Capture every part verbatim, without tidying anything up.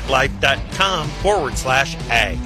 metlife.com forward slash ag.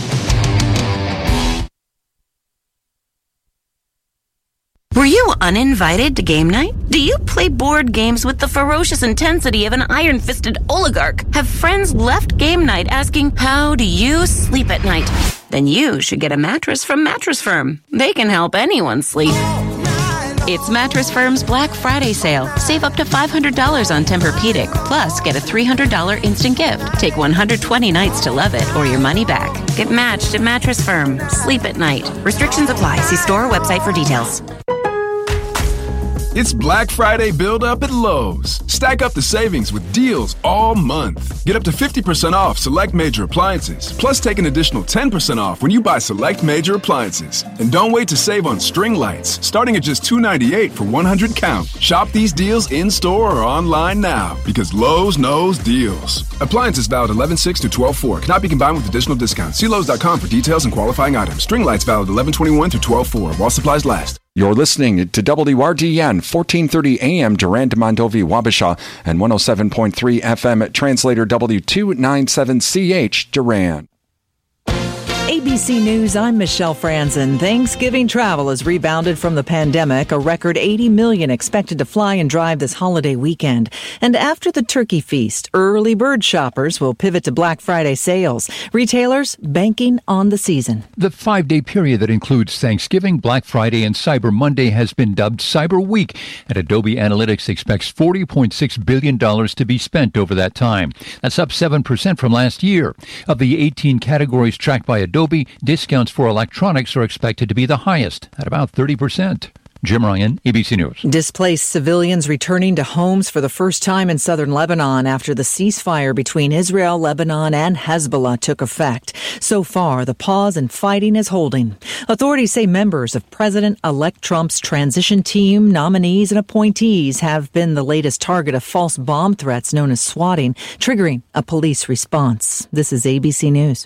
Were you uninvited to game night? Do you play board games with the ferocious intensity of an iron-fisted oligarch? Have friends left game night asking, how do you sleep at night? Then you should get a mattress from Mattress Firm. They can help anyone sleep. It's Mattress Firm's Black Friday sale. Save up to five hundred dollars on Tempur-Pedic. Plus, get a three hundred dollars instant gift. Take one hundred twenty nights to love it or your money back. Get matched at Mattress Firm. Sleep at night. Restrictions apply. See store or website for details. It's Black Friday build-up at Lowe's. Stack up the savings with deals all month. Get up to fifty percent off select major appliances. Plus, take an additional ten percent off when you buy select major appliances. And don't wait to save on string lights, starting at just two hundred ninety-eight dollars for one hundred count. Shop these deals in-store or online now, because Lowe's knows deals. Appliances valid eleven six to twelve four. Cannot be combined with additional discounts. See Lowe's dot com for details and qualifying items. String lights valid eleven twenty-one to twelve four while supplies last. You're listening to W R D N, fourteen thirty A M, Durand, Mondovi, Wabasha, and one oh seven point three F M at Translator W two ninety-seven C H, Durand. A B C News, I'm Michelle Franzen. Thanksgiving travel has rebounded from the pandemic. A record eighty million expected to fly and drive this holiday weekend. And after the turkey feast, early bird shoppers will pivot to Black Friday sales. Retailers banking on the season. The five-day period that includes Thanksgiving, Black Friday, and Cyber Monday has been dubbed Cyber Week, and Adobe Analytics expects forty point six billion dollars to be spent over that time. That's up seven percent from last year. Of the eighteen categories tracked by Adobe, discounts for electronics are expected to be the highest, at about thirty percent. Jim Ryan, A B C News. Displaced civilians returning to homes for the first time in southern Lebanon after the ceasefire between Israel, Lebanon, and Hezbollah took effect. So far, the pause in fighting is holding. Authorities say members of President-elect Trump's transition team, nominees, and appointees have been the latest target of false bomb threats known as swatting, triggering a police response. This is A B C News.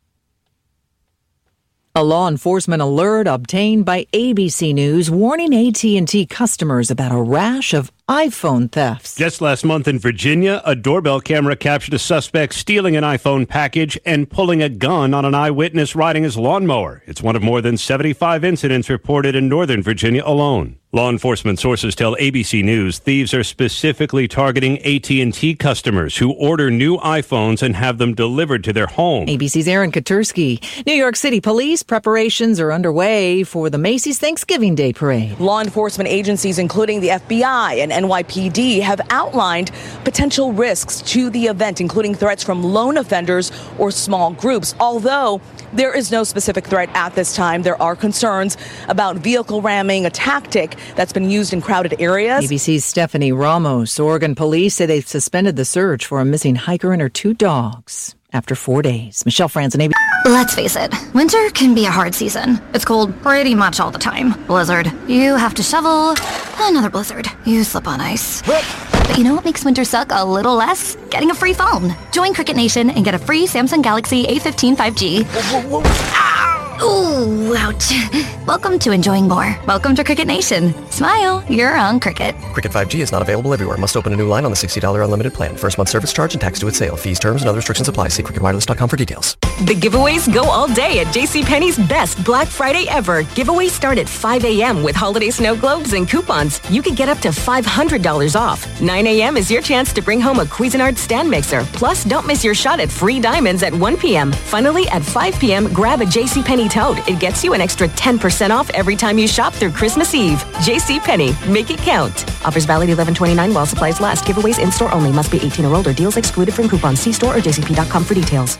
A law enforcement alert obtained by A B C News warning A T and T customers about a rash of iPhone thefts. Just last month in Virginia, a doorbell camera captured a suspect stealing an iPhone package and pulling a gun on an eyewitness riding his lawnmower. It's one of more than seventy-five incidents reported in Northern Virginia alone. Law enforcement sources tell A B C News thieves are specifically targeting A T and T customers who order new iPhones and have them delivered to their home. A B C's Aaron Katursky. New York City police preparations are underway for the Macy's Thanksgiving Day Parade. Law enforcement agencies, including the F B I and N Y P D, have outlined potential risks to the event, including threats from lone offenders or small groups. Although there is no specific threat at this time, there are concerns about vehicle ramming, a tactic that's been used in crowded areas. A B C's Stephanie Ramos. Oregon police say they've suspended the search for a missing hiker and her two dogs after four days. Michelle Franzen, A B C. Let's face it, winter can be a hard season. It's cold pretty much all the time. Blizzard, you have to shovel. Another blizzard, you slip on ice. But you know what makes winter suck a little less? Getting a free phone. Join Cricket Nation and get a free Samsung Galaxy A fifteen five G. Whoa, whoa, whoa. Ooh, ouch. Welcome to enjoying more. Welcome to Cricket Nation. Smile, you're on Cricket. Cricket five G is not available everywhere. Must open a new line on the sixty dollars unlimited plan. First month service charge and tax due at sale. Fees, terms, and other restrictions apply. See cricket wireless dot com for details. The giveaways go all day at JCPenney's best Black Friday ever. Giveaways start at five a.m. with holiday snow globes and coupons. You could get up to five hundred dollars off. nine a.m. is your chance to bring home a Cuisinart stand mixer. Plus, don't miss your shot at free diamonds at one p.m. Finally, at five p.m., grab a JCPenney tote. It gets you an extra ten percent off every time you shop through Christmas Eve. JCPenney. Make it count. Offers valid eleven twenty-nine while supplies last. Giveaways in-store only. Must be eighteen or older. Deals excluded from coupons. See store or j c p dot com for details.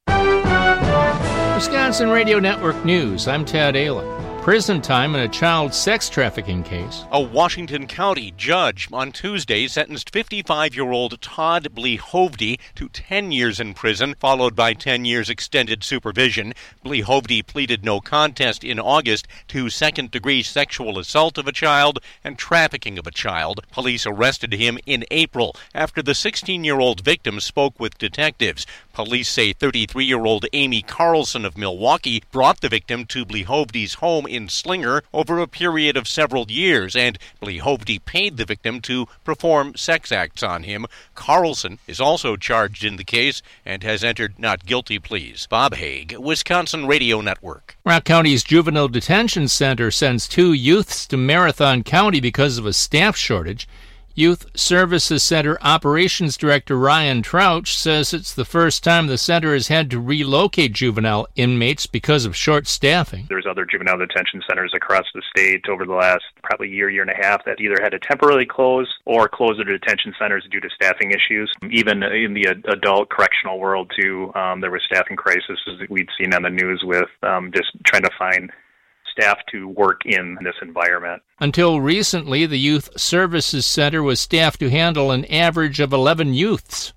Wisconsin Radio Network News. I'm Tad Ayla. Prison time in a child sex trafficking case. A Washington County judge on Tuesday sentenced fifty-five-year-old Todd Blehovde to ten years in prison, followed by ten years extended supervision. Blehovde pleaded no contest in August to second-degree sexual assault of a child and trafficking of a child. Police arrested him in April after the sixteen-year-old victim spoke with detectives. Police say thirty-three-year-old Amy Carlson of Milwaukee brought the victim to Blehovde's home in in Slinger over a period of several years, and Blehovde paid the victim to perform sex acts on him. Carlson is also charged in the case and has entered not guilty pleas. Bob Haig, Wisconsin Radio Network. Rock County's Juvenile Detention Center sends two youths to Marathon County because of a staff shortage. Youth Services Center Operations Director Ryan Trouch says it's the first time the center has had to relocate juvenile inmates because of short staffing. There's other juvenile detention centers across the state over the last probably year, year and a half that either had to temporarily close or close their detention centers due to staffing issues. Even in the adult correctional world, too, um, there was staffing crises that we'd seen on the news with um, just trying to find staff to work in this environment. Until recently, the Youth Services Center was staffed to handle an average of eleven youths.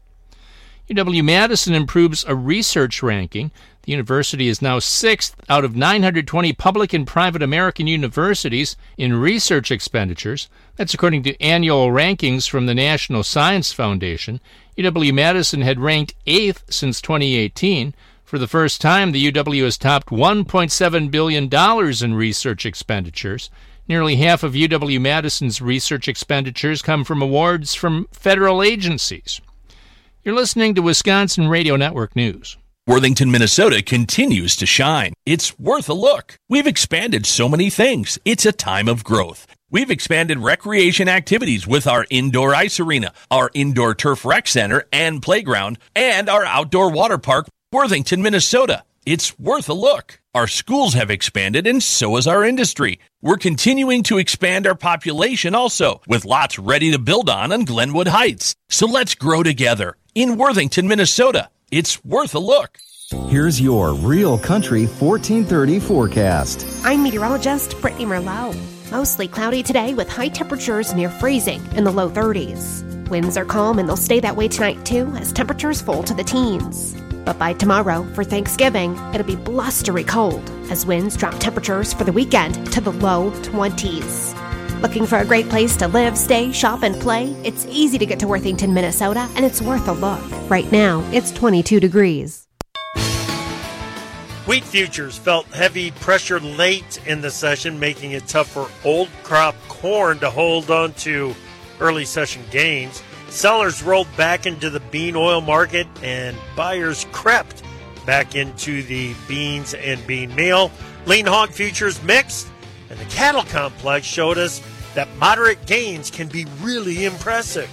U W-Madison improves a research ranking. The university is now sixth out of nine hundred twenty public and private American universities in research expenditures. That's according to annual rankings from the National Science Foundation. U W-Madison had ranked eighth since twenty eighteen. For the first time, the U W has topped one point seven billion dollars in research expenditures. Nearly half of U W-Madison's research expenditures come from awards from federal agencies. You're listening to Wisconsin Radio Network News. Worthington, Minnesota continues to shine. It's worth a look. We've expanded so many things. It's a time of growth. We've expanded recreation activities with our indoor ice arena, our indoor turf rec center and playground, and our outdoor water park, Worthington, Minnesota. It's worth a look. Our schools have expanded, and so has our industry. We're continuing to expand our population also, with lots ready to build on on Glenwood Heights. So let's grow together in Worthington, Minnesota. It's worth a look. Here's your Real Country fourteen thirty forecast. I'm meteorologist Brittany Merlot. Mostly cloudy today with high temperatures near freezing in the low thirties. Winds are calm and they'll stay that way tonight too as temperatures fall to the teens. But by tomorrow, for Thanksgiving, it'll be blustery cold as winds drop temperatures for the weekend to the low twenties. Looking for a great place to live, stay, shop, and play? It's easy to get to Worthington, Minnesota, and it's worth a look. Right now, it's twenty-two degrees. Wheat futures felt heavy pressure late in the session, making it tough for old crop corn to hold on to early session gains. Sellers rolled back into the bean oil market, and buyers crept back into the beans and bean meal. Lean hog futures mixed, and the cattle complex showed us that moderate gains can be really impressive.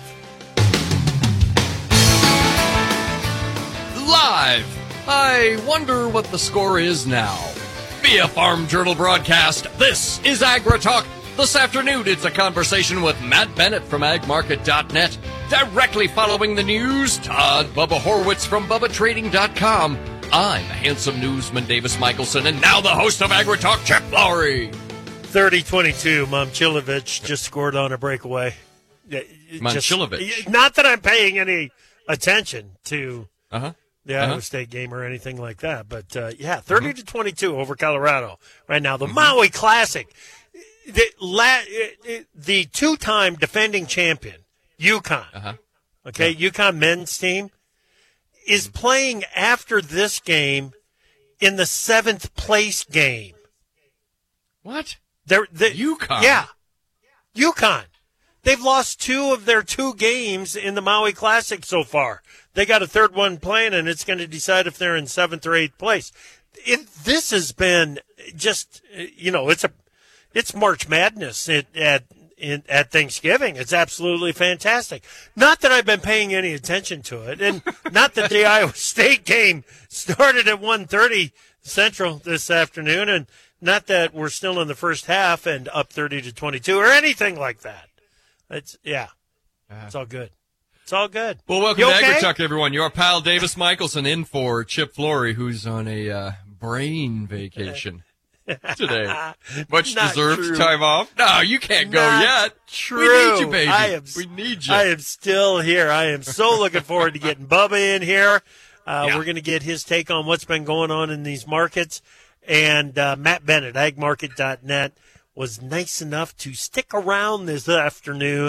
Live! I wonder what the score is now. Via Farm Journal broadcast, this is AgriTalk. This afternoon, it's a conversation with Matt Bennett from ag market dot net. Directly following the news, Todd Bubba Horwitz from Bubba Trading dot com. I'm handsome newsman Davis Michelson, and now the host of AgriTalk, Chip Flowery. thirty twenty-two, Momchilovich just scored on a breakaway. Momchilovich? Not that I'm paying any attention to uh-huh. the Iowa uh-huh. State game or anything like that, but uh, yeah, thirty to mm-hmm. twenty-two over Colorado right now. The mm-hmm. Maui Classic, the, la, the two-time defending champion, UConn, uh-huh. okay, yeah. UConn men's team, is playing after this game in the seventh place game. What? They're, they're, UConn? Yeah. UConn. They've lost two of their two games in the Maui Classic so far. They got a third one playing, and it's going to decide if they're in seventh or eighth place. It, this has been just, you know, it's a, it's March Madness at, at, in, at Thanksgiving. It's absolutely fantastic. Not that I've been paying any attention to it, and not that the Iowa State game started at one thirty Central this afternoon, and not that we're still in the first half and up thirty to twenty-two or anything like that. It's, yeah, it's all good. It's all good. Well, welcome you to okay? AgriTalk, everyone. Your pal Davis Michelson in for Chip Flory, who's on a uh, brain vacation today. Much Not deserved true. time off. No, you can't go Not yet. True. We need you, baby. I am, we need you. I am still here. I am so looking forward to getting Bubba in here. Uh, Yeah. We're going to get his take on what's been going on in these markets. And uh, Matt Bennett, ag market dot net, was nice enough to stick around this afternoon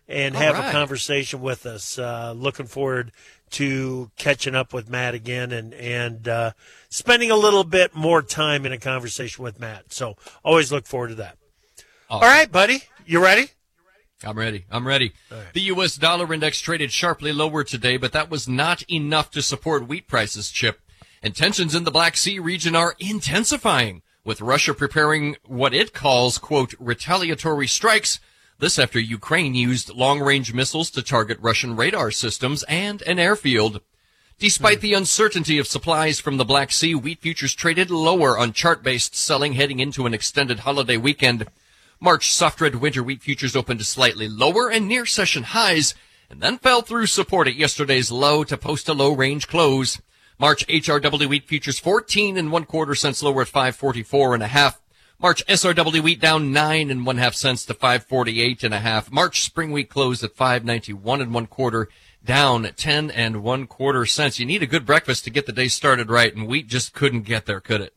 and All have right. a conversation with us. Uh, looking forward to catching up with Matt again and, and uh, spending a little bit more time in a conversation with Matt. So always look forward to that. Awesome. All right, buddy. You ready? I'm ready. I'm ready. Right. The U S dollar index traded sharply lower today, but that was not enough to support wheat prices, Chip. And tensions in the Black Sea region are intensifying, with Russia preparing what it calls, quote, retaliatory strikes. This after Ukraine used long-range missiles to target Russian radar systems and an airfield. Despite the uncertainty of supplies from the Black Sea, wheat futures traded lower on chart-based selling heading into an extended holiday weekend. March soft red winter wheat futures opened slightly lower and near session highs, and then fell through support at yesterday's low to post a low-range close. March H R W wheat futures fourteen and one quarter cents lower at five forty-four and a half. March S R W wheat down nine and one half cents to five forty-eight and a half. March spring wheat closed at five ninety-one and one quarter, down ten and one quarter cents. You need a good breakfast to get the day started right, and wheat just couldn't get there, could it?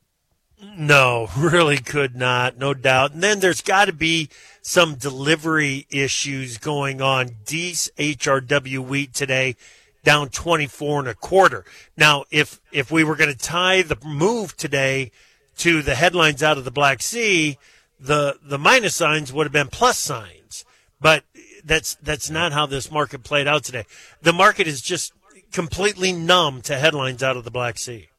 No, really could not, no doubt. And then there's got to be some delivery issues going on. Deese H R W wheat today down twenty-four and a quarter. Now, if if we were going to tie the move today to the headlines out of the Black Sea, the the minus signs would have been plus signs. But that's that's not how this market played out today. The market is just completely numb to headlines out of the Black Sea.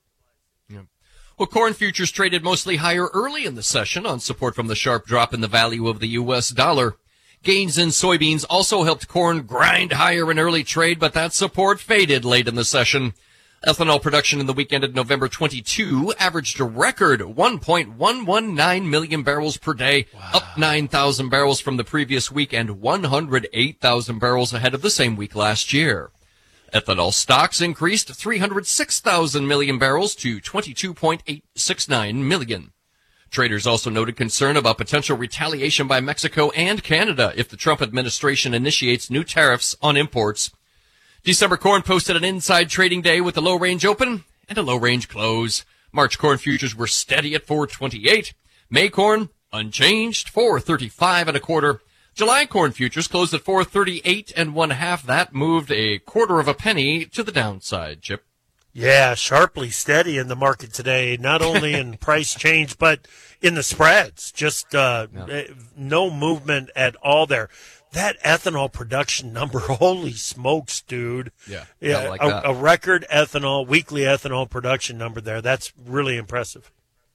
Well, corn futures traded mostly higher early in the session on support from the sharp drop in the value of the U S dollar. Gains in soybeans also helped corn grind higher in early trade, but that support faded late in the session. Ethanol production in the week ended November twenty-second averaged a record one point one one nine million barrels per day, wow. Up nine thousand barrels from the previous week and one hundred eight thousand barrels ahead of the same week last year. Ethanol stocks increased three hundred six thousand million barrels to twenty-two point eight six nine million. Traders also noted concern about potential retaliation by Mexico and Canada if the Trump administration initiates new tariffs on imports. December corn posted an inside trading day with a low-range open and a low-range close. March corn futures were steady at four twenty-eight. May corn unchanged, four thirty-five and a quarter. July corn futures closed at four thirty-eight and one half. That moved a quarter of a penny to the downside, Chip. Yeah, sharply steady in the market today, not only in price change, but in the spreads. Just uh, yeah. no movement at all there. That ethanol production number, holy smokes, dude. Yeah, yeah like a, that. a record ethanol, weekly ethanol production number there. That's really impressive.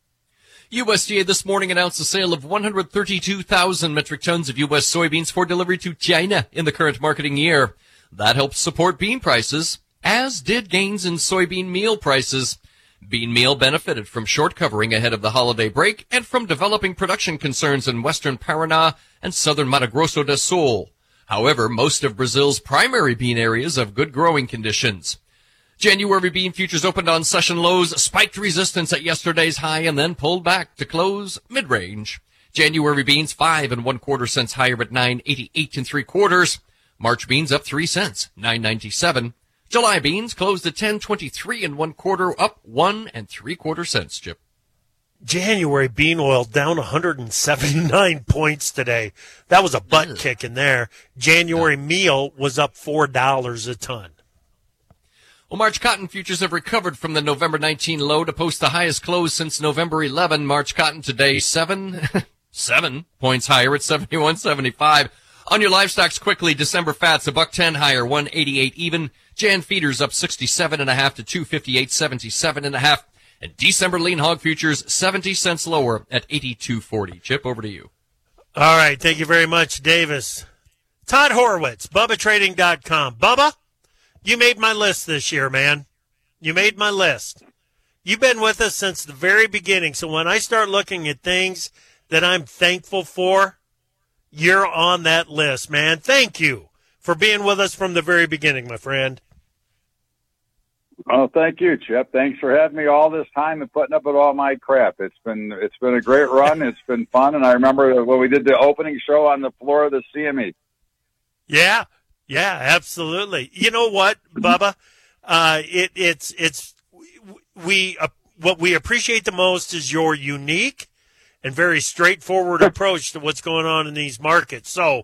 U S D A this morning announced the sale of one hundred thirty-two thousand metric tons of U S soybeans for delivery to China in the current marketing year. That helped support bean prices, as did gains in soybean meal prices. Bean meal benefited from short covering ahead of the holiday break and from developing production concerns in western Paraná and southern Mato Grosso do Sul. However, most of Brazil's primary bean areas have good growing conditions. January bean futures opened on session lows, spiked resistance at yesterday's high, and then pulled back to close mid-range. January beans five and one quarter cents higher at nine eighty-eight and three quarters. March beans up three cents, nine ninety-seven. July beans closed at ten twenty-three and one quarter, up one and three quarter cents, Chip. January bean oil down one hundred seventy-nine points today. That was a butt Ugh. kick in there. January yeah. meal was up four dollars a ton. Well, March cotton futures have recovered from the November nineteenth low to post the highest close since November eleventh. March cotton today seven, seven points higher at seventy-one seventy-five. On your livestocks quickly, December fats a buck ten higher, one eighty-eight even. Jan feeders up sixty-seven and a half to two fifty-eight seventy-seven and a half. And December lean hog futures seventy cents lower at eighty-two forty. Chip, over to you. All right, thank you very much, Davis. Todd Horowitz, Bubba Trading dot com. Bubba, you made my list this year, man. You made my list. You've been with us since the very beginning, so when I start looking at things that I'm thankful for, you're on that list, man. Thank you for being with us from the very beginning, my friend. Oh, thank you, Chip. Thanks for having me all this time and putting up with all my crap. It's been it's been a great run. It's been fun, and I remember when we did the opening show on the floor of the C M E. Yeah, yeah, absolutely. You know what, Bubba? Uh, it it's it's we uh, what we appreciate the most is your unique and very straightforward approach to what's going on in these markets. So,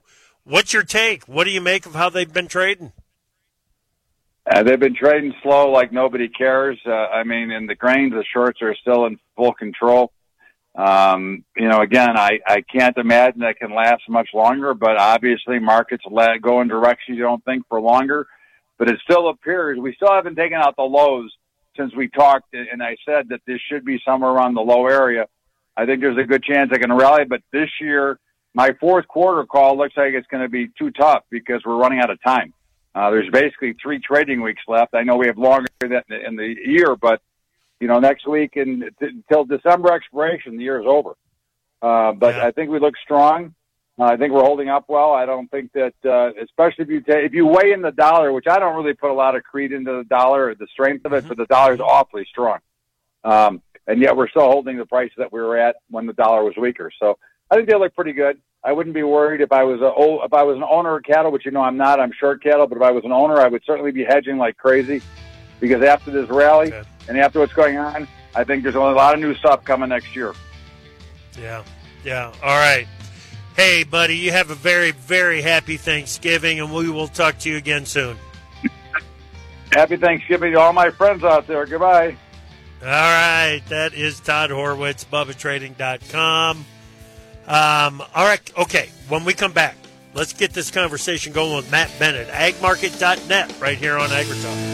what's your take? What do you make of how they've been trading? Uh, they've been trading slow like nobody cares. Uh, I mean, in the grains, the shorts are still in full control. Um, you know, again, I, I can't imagine that can last much longer, but obviously markets let go in directions you don't think for longer. But it still appears we still haven't taken out the lows since we talked, and I said that this should be somewhere around the low area. I think there's a good chance it can rally, but this year, my fourth quarter call looks like it's going to be too tough because we're running out of time. Uh, there's basically three trading weeks left. I know we have longer than in the year, but you know, next week and until December expiration, the year is over. Uh, but yeah. I think we look strong. Uh, I think we're holding up well. I don't think that, uh, especially if you ta- if you weigh in the dollar, which I don't really put a lot of creed into the dollar or the strength of it, mm-hmm. but the dollar is awfully strong. Um, and yet we're still holding the price that we were at when the dollar was weaker. So I think they look pretty good. I wouldn't be worried if I was a oh, if I was an owner of cattle, which you know I'm not. I'm short cattle, but if I was an owner, I would certainly be hedging like crazy because after this rally okay. and after what's going on, I think there's a lot of new stuff coming next year. Yeah, yeah. All right. Hey, buddy, you have a very, very happy Thanksgiving, and we will talk to you again soon. Happy Thanksgiving to all my friends out there. Goodbye. All right. That is Todd Horwitz, Bubba Trading dot com. Um, all right, okay, when we come back, let's get this conversation going with Matt Bennett, ag market dot net, right here on AgriTalk.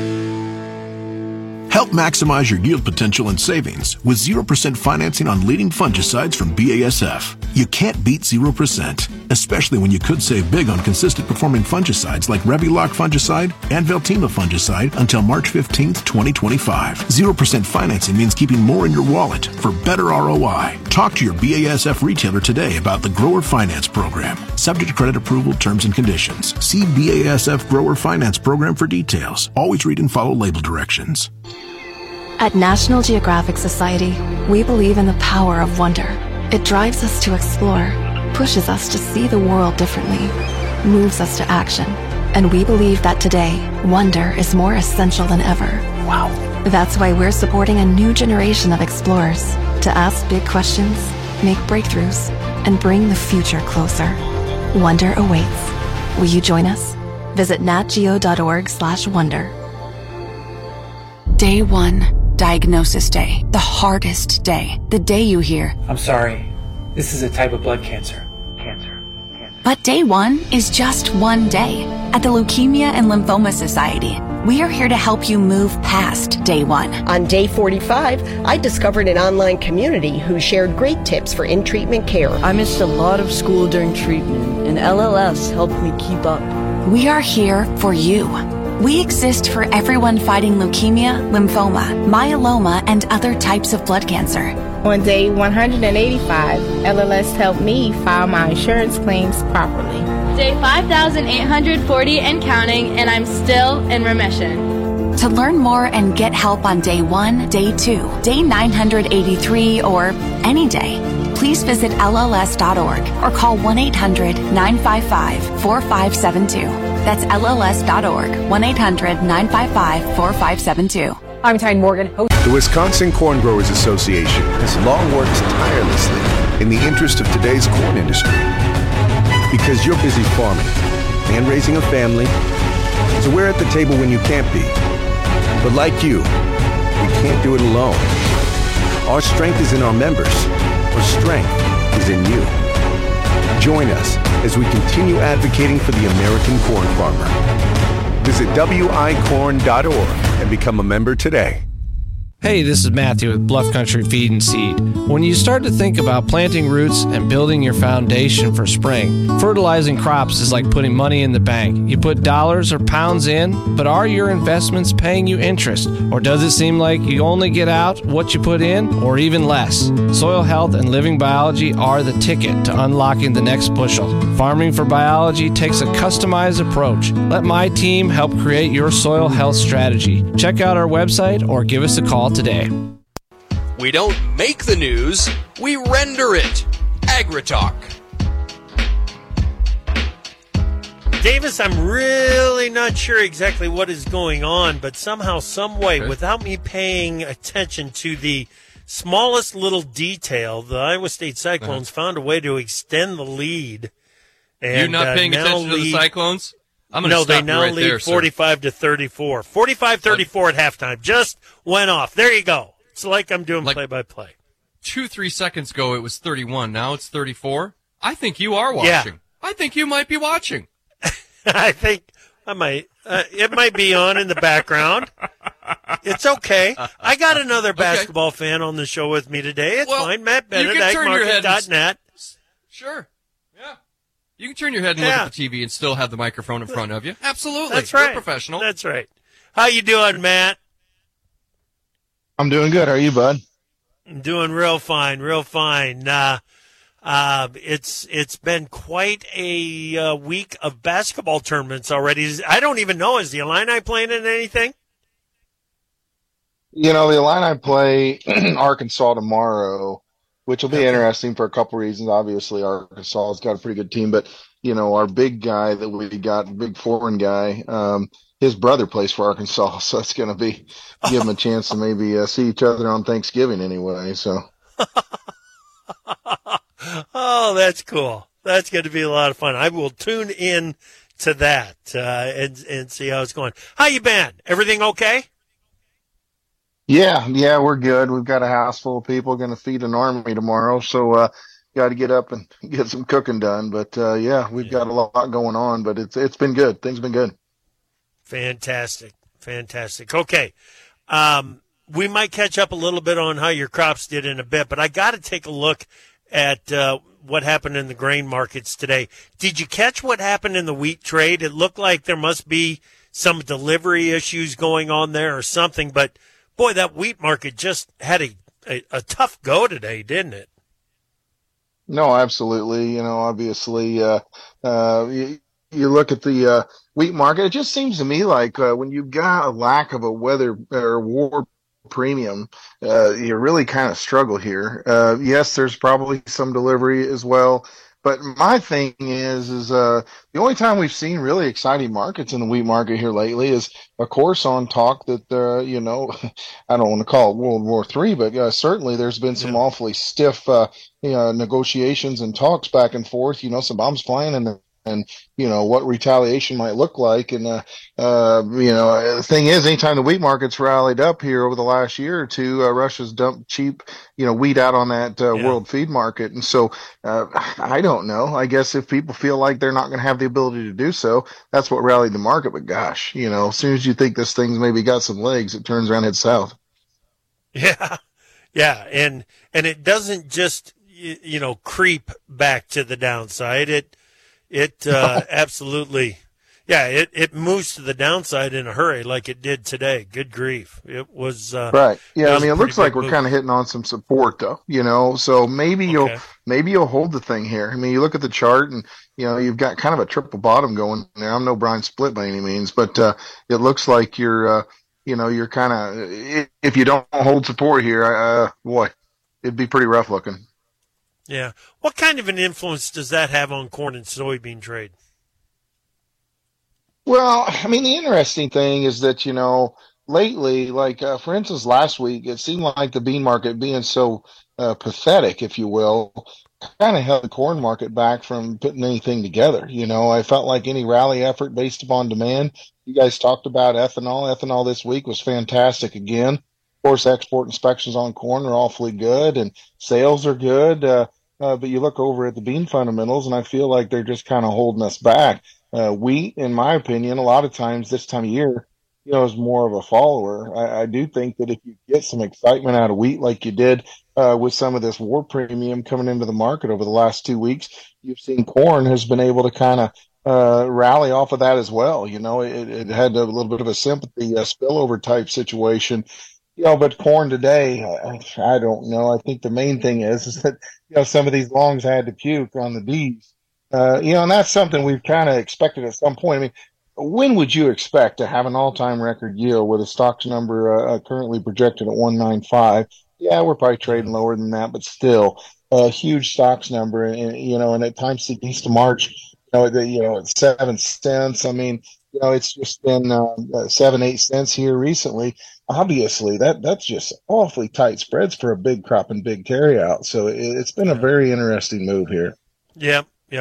Help maximize your yield potential and savings with zero percent financing on leading fungicides from B A S F. You can't beat zero percent, especially when you could save big on consistent performing fungicides like Reviloc fungicide and Veltima fungicide until March fifteenth, twenty twenty-five. zero percent financing means keeping more in your wallet for better R O I. Talk to your B A S F retailer today about the Grower Finance Program. Subject to credit approval, terms and conditions. See B A S F Grower Finance Program for details. Always read and follow label directions. At National Geographic Society, we believe in the power of wonder. It drives us to explore, pushes us to see the world differently, moves us to action. And we believe that today, wonder is more essential than ever. Wow. That's why we're supporting a new generation of explorers to ask big questions, make breakthroughs, and bring the future closer. Wonder awaits. Will you join us? Visit natgeo.org slash wonder. Day one. Diagnosis day. The hardest day. The day you hear, I'm sorry, this is a type of blood cancer. Cancer. Cancer. But day one is just one day. At the Leukemia and Lymphoma Society, we are here to help you move past day one. On day forty-five, I discovered an online community who shared great tips for in-treatment care. I missed a lot of school during treatment, and L L S helped me keep up. We are here for you. We exist for everyone fighting leukemia, lymphoma, myeloma, and other types of blood cancer. On day one hundred eighty-five, L L S helped me file my insurance claims properly. Day five thousand eight hundred forty and counting, and I'm still in remission. To learn more and get help on day one, day two, day nine hundred eighty-three, or any day, please visit L L S dot org or call one eight hundred nine five five four five seven two. That's L L S dot org, one eight hundred nine five five four five seven two. I'm Tyne Morgan. Host- the Wisconsin Corn Growers Association has long worked tirelessly in the interest of today's corn industry. Because you're busy farming and raising a family, so we're at the table when you can't be. But like you, we can't do it alone. Our strength is in our members. Our strength is in you. Join us as we continue advocating for the American corn farmer. Visit W I corn dot org and become a member today. Hey, this is Matthew with Bluff Country Feed and Seed. When you start to think about planting roots and building your foundation for spring, fertilizing crops is like putting money in the bank. You put dollars or pounds in, but are your investments paying you interest? Or does it seem like you only get out what you put in, or even less? Soil health and living biology are the ticket to unlocking the next bushel. Farming for Biology takes a customized approach. Let my team help create your soil health strategy. Check out our website or give us a call today. We don't make the news, we render it. AgriTalk. Davis, I'm really not sure exactly what is going on, but somehow, some way, okay. without me paying attention to the smallest little detail, the Iowa State Cyclones uh-huh. found a way to extend the lead And, You're not uh, paying attention lead, to the Cyclones? I'm going to no, stop they you now right lead there, sir. forty-five to thirty-four. forty-five thirty-four at halftime. Just went off. There you go. It's like I'm doing Like- play-by-play. Two, three seconds ago, it was thirty-one. Now it's thirty-four. I think you are Yeah. watching. I think you might be watching. I think I might. Uh, it might be on in the background. It's okay. I got another basketball fan on the show with me today. It's Well, fine. Matt you Bennett, can turn your head agmarket dot and- net. Sure. Yeah. You can turn your head and Yeah. look at the T V and still have the microphone in front of you. Absolutely. That's You're right. professional. That's right. How you doing, Matt? I'm doing good. How are you, bud? I'm doing real fine, real fine. Uh, uh, it's it's been quite a uh, week of basketball tournaments already. Is- I don't even know. Is the Illini playing in anything? You know, the Illini play Arkansas tomorrow, which will be Okay. interesting for a couple reasons. Obviously, Arkansas has got a pretty good team, but, you know, our big guy that we got, big foreign guy, um, his brother plays for Arkansas, so it's going to be give him a chance to maybe uh, see each other on Thanksgiving anyway. So, Oh, that's cool. That's going to be a lot of fun. I will tune in to that uh, and and see how it's going. How you been? Everything okay? yeah, yeah, we're good. We've got a house full of people going to feed an army tomorrow, so uh, got to get up and get some cooking done. But uh, yeah, we've got a lot going on, but it's it's been good. Things been good. Fantastic. Fantastic. Okay. Um, we might catch up a little bit on how your crops did in a bit, but I got to take a look at uh, what happened in the grain markets today. Did you catch what happened in the wheat trade? It looked like there must be some delivery issues going on there or something, but boy, that wheat market just had a, a, a tough go today, didn't it? No, absolutely. You know, obviously, uh, uh, you, you look at the uh, wheat market, it just seems to me like uh, when you've got a lack of a weather or war premium, uh, you really kind of struggle here. Uh, yes, there's probably some delivery as well. But my thing is, is uh, the only time we've seen really exciting markets in the wheat market here lately is, of course, on talk that, uh, you know, I don't want to call it World War Three, but uh, certainly there's been some awfully stiff uh, you know, negotiations and talks back and forth, you know, some bombs flying and and, you know, what retaliation might look like. And, uh, uh, you know, the thing is, anytime the wheat market's rallied up here over the last year or two, uh, Russia's dumped cheap, you know, wheat out on that uh, Yeah. world feed market. And so, uh, I don't know. I guess if people feel like they're not going to have the ability to do so, that's what rallied the market. But gosh, you know, as soon as you think this thing's maybe got some legs, it turns around and heads south. Yeah. Yeah. And, and it doesn't just, y- you know, creep back to the downside. It, It uh, absolutely, yeah, it, it moves to the downside in a hurry like it did today. Good grief. It was. Uh, Right. Yeah. I was mean, a it looks pretty like big we're move. kind of hitting on some support though, you know, so maybe you'll, Okay. maybe you'll hold the thing here. I mean, you look at the chart and, you know, you've got kind of a triple bottom going there. I'm no Brian Split by any means, but, uh, it looks like you're, uh, you know, you're kind of, if you don't hold support here, uh, boy, it'd be pretty rough looking. Yeah. What kind of an influence does that have on corn and soybean trade? Well, I mean, the interesting thing is that, you know, lately, like, uh, for instance, last week, it seemed like the bean market being so uh, pathetic, if you will, kind of held the corn market back from putting anything together. You know, I felt like any rally effort based upon demand. You guys talked about ethanol. Ethanol this week was fantastic again. Of course, export inspections on corn are awfully good and sales are good. Uh, uh, but you look over at the bean fundamentals and I feel like they're just kind of holding us back. Uh, wheat, in my opinion, a lot of times this time of year, you know, is more of a follower. I, I do think that if you get some excitement out of wheat like you did uh, with some of this war premium coming into the market over the last two weeks, you've seen corn has been able to kind of uh, rally off of that as well. You know, it, it had a little bit of a sympathy, a spillover type situation. You know, but corn today, I, I don't know. I think the main thing is, is that, you know, some of these longs had to puke on the D's. Uh, you know, and that's something we've kind of expected at some point. I mean, when would you expect to have an all-time record yield with a stocks number uh, currently projected at one ninety-five? Yeah, we're probably trading lower than that, but still a huge stocks number. And, you know, and at times east to March, you know, the, you know, at seven cents. I mean, you know, it's just been uh, seven, eight cents here recently. Obviously, that that's just awfully tight spreads for a big crop and big carryout. So it, it's been a very interesting move here. Yep, yep.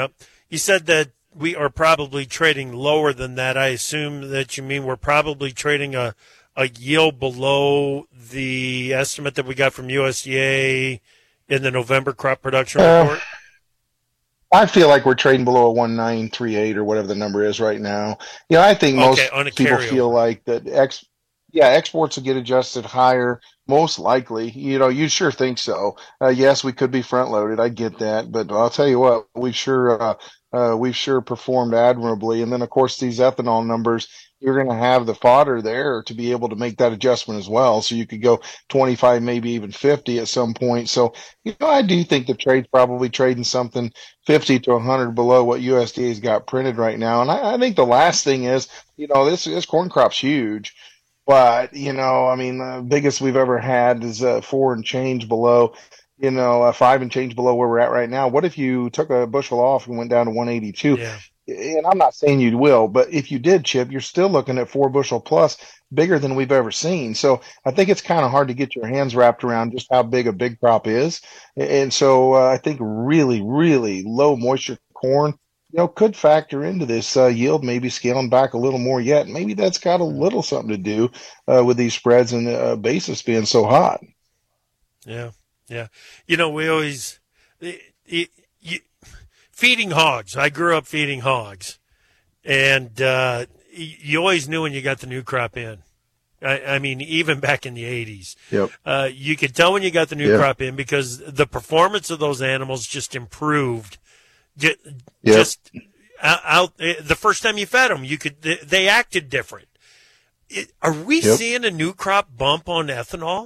you said that we are probably trading lower than that. I assume that you mean we're probably trading a, a yield below the estimate that we got from U S D A in the November crop production report? Uh, I feel like we're trading below a one nine three eight or whatever the number is right now. You know, I think most okay, people feel like that ex, yeah, exports will get adjusted higher, most likely. You know, you sure think so. Uh, yes, we could be front loaded. I get that, but I'll tell you what, we sure uh, uh, we've sure performed admirably. And then, of course, these ethanol numbers, you're going to have the fodder there to be able to make that adjustment as well. So you could go twenty-five, maybe even fifty at some point. So, you know, I do think the trade's probably trading something fifty to one hundred below what U S D A's got printed right now. And I, I think the last thing is, you know, this, this corn crop's huge. But, you know, I mean, the biggest we've ever had is uh, four and change below, you know, uh, five and change below where we're at right now. What if you took a bushel off and went down to one eighty-two? Yeah. And I'm not saying you will, but if you did, Chip, you're still looking at four bushel plus, bigger than we've ever seen. So I think it's kind of hard to get your hands wrapped around just how big a big crop is. And so uh, I think really, really low moisture corn, you know, could factor into this uh, yield, maybe scaling back a little more yet. Maybe that's got a little something to do uh, with these spreads and the uh, basis being so hot. Yeah, yeah. You know, we always it, it, you, feeding hogs. I grew up feeding hogs, and uh, you always knew when you got the new crop in. I, I mean, even back in the eighties, yep. uh, you could tell when you got the new yep. crop in because the performance of those animals just improved. Just, yep. just out, out the first time you fed them, you could they, they acted different. It, are we yep. seeing a new crop bump on ethanol?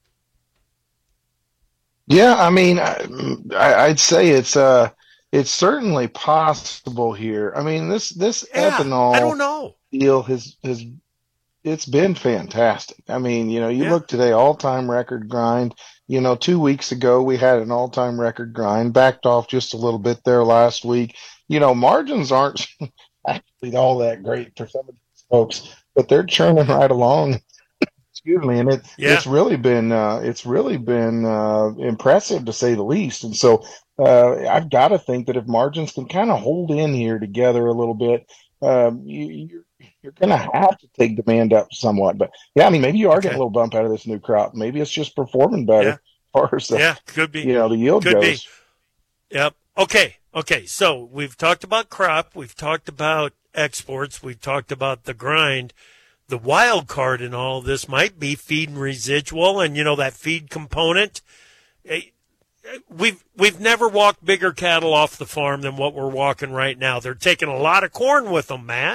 Yeah, I mean, I, I'd say it's uh, it's certainly possible here. I mean, this this yeah, ethanol I don't know. deal has has it's been fantastic. I mean, you know, you Yeah. look today, all time record grind. You know, two weeks ago we had an all time record grind, backed off just a little bit there last week. You know, margins aren't actually all that great for some of these folks, but they're churning right along. Excuse me, and it, Yeah. it's really been uh, it's really been uh, impressive to say the least. And so uh, I've got to think that if margins can kind of hold in here together a little bit, um, you, you're you're going to have to take demand up somewhat. But yeah, I mean, maybe you are Okay. getting a little bump out of this new crop. Maybe it's just performing better Yeah. as far as the, Yeah, could be. you know, the yield Could goes. be. Yep. Okay. Okay. So we've talked about crop. We've talked about exports. We've talked about the grind. The wild card in all this might be feed and residual, and you know that feed component. Eh, We've we've never walked bigger cattle off the farm than what we're walking right now. They're taking a lot of corn with them, Matt.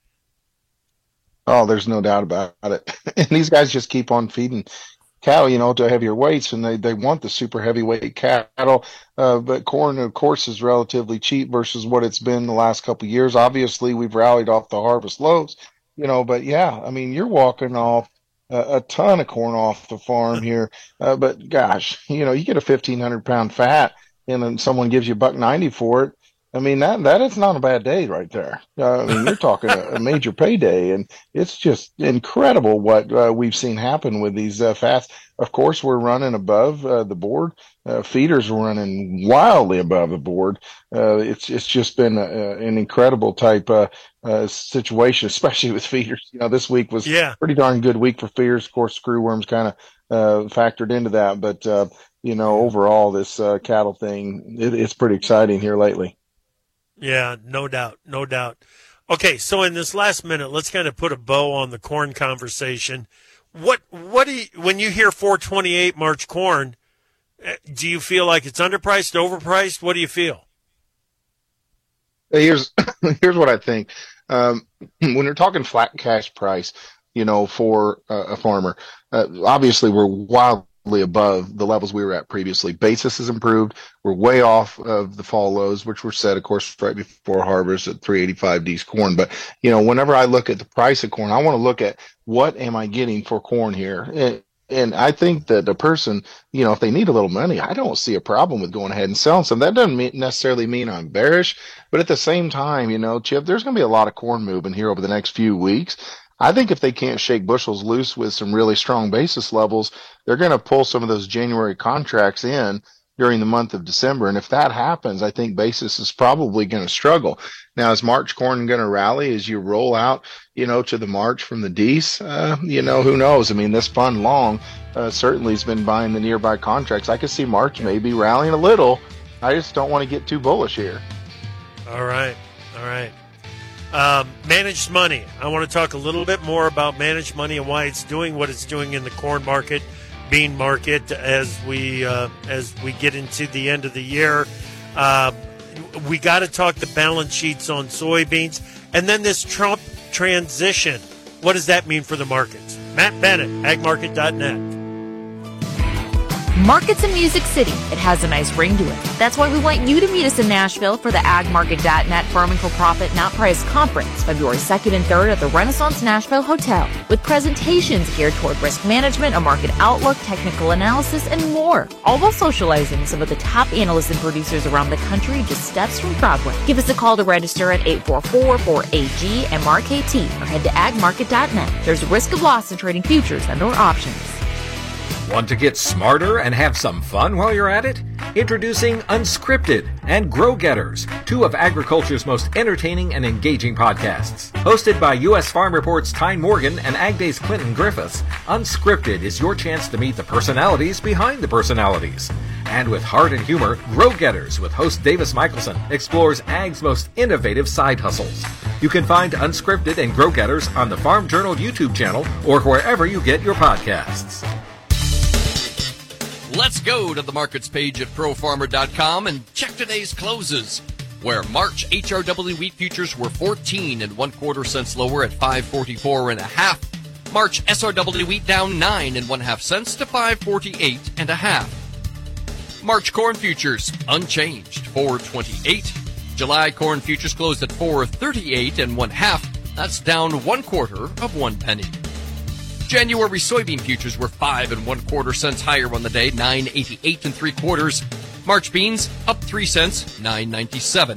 Oh, there's no doubt about it. And these guys just keep on feeding cattle, you know, to heavier weights, and they, they want the super heavyweight cattle. Uh, but corn, of course, is relatively cheap versus what it's been the last couple of years. Obviously, we've rallied off the harvest lows, you know, but yeah, I mean, you're walking off a, a ton of corn off the farm here. Uh, but gosh, you know, you get a fifteen hundred pound fat and then someone gives you a buck ninety for it. I mean, that that is not a bad day right there. Uh, I mean, you're talking a, a major payday, and it's just incredible what uh, we've seen happen with these uh, fats. Of course, we're running above uh, the board. Uh, feeders are running wildly above the board. Uh, it's it's just been a, a, an incredible type uh, uh, situation, especially with feeders. You know, this week was Yeah. a pretty darn good week for feeders. Of course, screw worms kind of uh, factored into that, but uh, you know, overall, this uh, cattle thing, it, it's pretty exciting here lately. Yeah, no doubt, no doubt. Okay, so in this last minute, let's kind of put a bow on the corn conversation. What what do you, when you hear four twenty-eight March corn, eh, do you feel like it's underpriced, overpriced? What do you feel? Here's here's what I think. Um, when you're talking flat cash price, you know, for uh, a farmer, uh, obviously we're wildly above the levels we were at previously. Basis has improved. We're way off of the fall lows, which were set, of course, right before harvest at three eighty-five D's corn. But, you know, whenever I look at the price of corn, I want to look at what am I getting for corn here? And, and I think that the person, you know, if they need a little money, I don't see a problem with going ahead and selling some. That doesn't mean, necessarily mean I'm bearish, but at the same time, you know, Chip, there's going to be a lot of corn moving here over the next few weeks. I think if they can't shake bushels loose with some really strong basis levels, they're going to pull some of those January contracts in during the month of December. And if that happens, I think basis is probably going to struggle. Now, is March corn going to rally as you roll out, you know, to the March from the D's? Uh, you know, who knows? I mean, this fund long uh, certainly has been buying the nearby contracts. I could see March maybe rallying a little. I just don't want to get too bullish here. All right. All right. Um, managed money. I want to talk a little bit more about managed money and why it's doing what it's doing in the corn market, bean market as we uh, as we get into the end of the year. Uh, we got to talk the balance sheets on soybeans, and then this Trump transition. What does that mean for the markets? Matt Bennett, ag market dot net. Markets in Music City. It has a nice ring to it. That's why we want you to meet us in Nashville for the ag market dot net Farming for Profit Not Price Conference, February second and third at the Renaissance Nashville Hotel, with presentations geared toward risk management, a market outlook, technical analysis, and more, all while socializing some of the top analysts and producers around the country just steps from Broadway. Give us a call to register at eight four four, four A G M R K T or head to ag market dot net. There's a risk of loss in trading futures and or options. Want to get smarter and have some fun while you're at it? Introducing Unscripted and Grow Getters, two of agriculture's most entertaining and engaging podcasts. Hosted by U S Farm Report's Tyne Morgan and Ag Day's Clinton Griffiths, Unscripted is your chance to meet the personalities behind the personalities. And with heart and humor, Grow Getters with host Davis Michelson explores ag's most innovative side hustles. You can find Unscripted and Grow Getters on the Farm Journal YouTube channel or wherever you get your podcasts. Let's go to the markets page at pro farmer dot com and check today's closes, where March H R W wheat futures were fourteen and one quarter cents lower at five forty-four and a half. March S R W wheat down nine and one half cents to five forty-eight and a half. March corn futures unchanged, four twenty-eight. July corn futures closed at four thirty-eight and one half. That's down one quarter of one penny. January soybean futures were five and one quarter cents higher on the day, nine eighty-eight and three quarters. March beans up three cents, nine ninety-seven.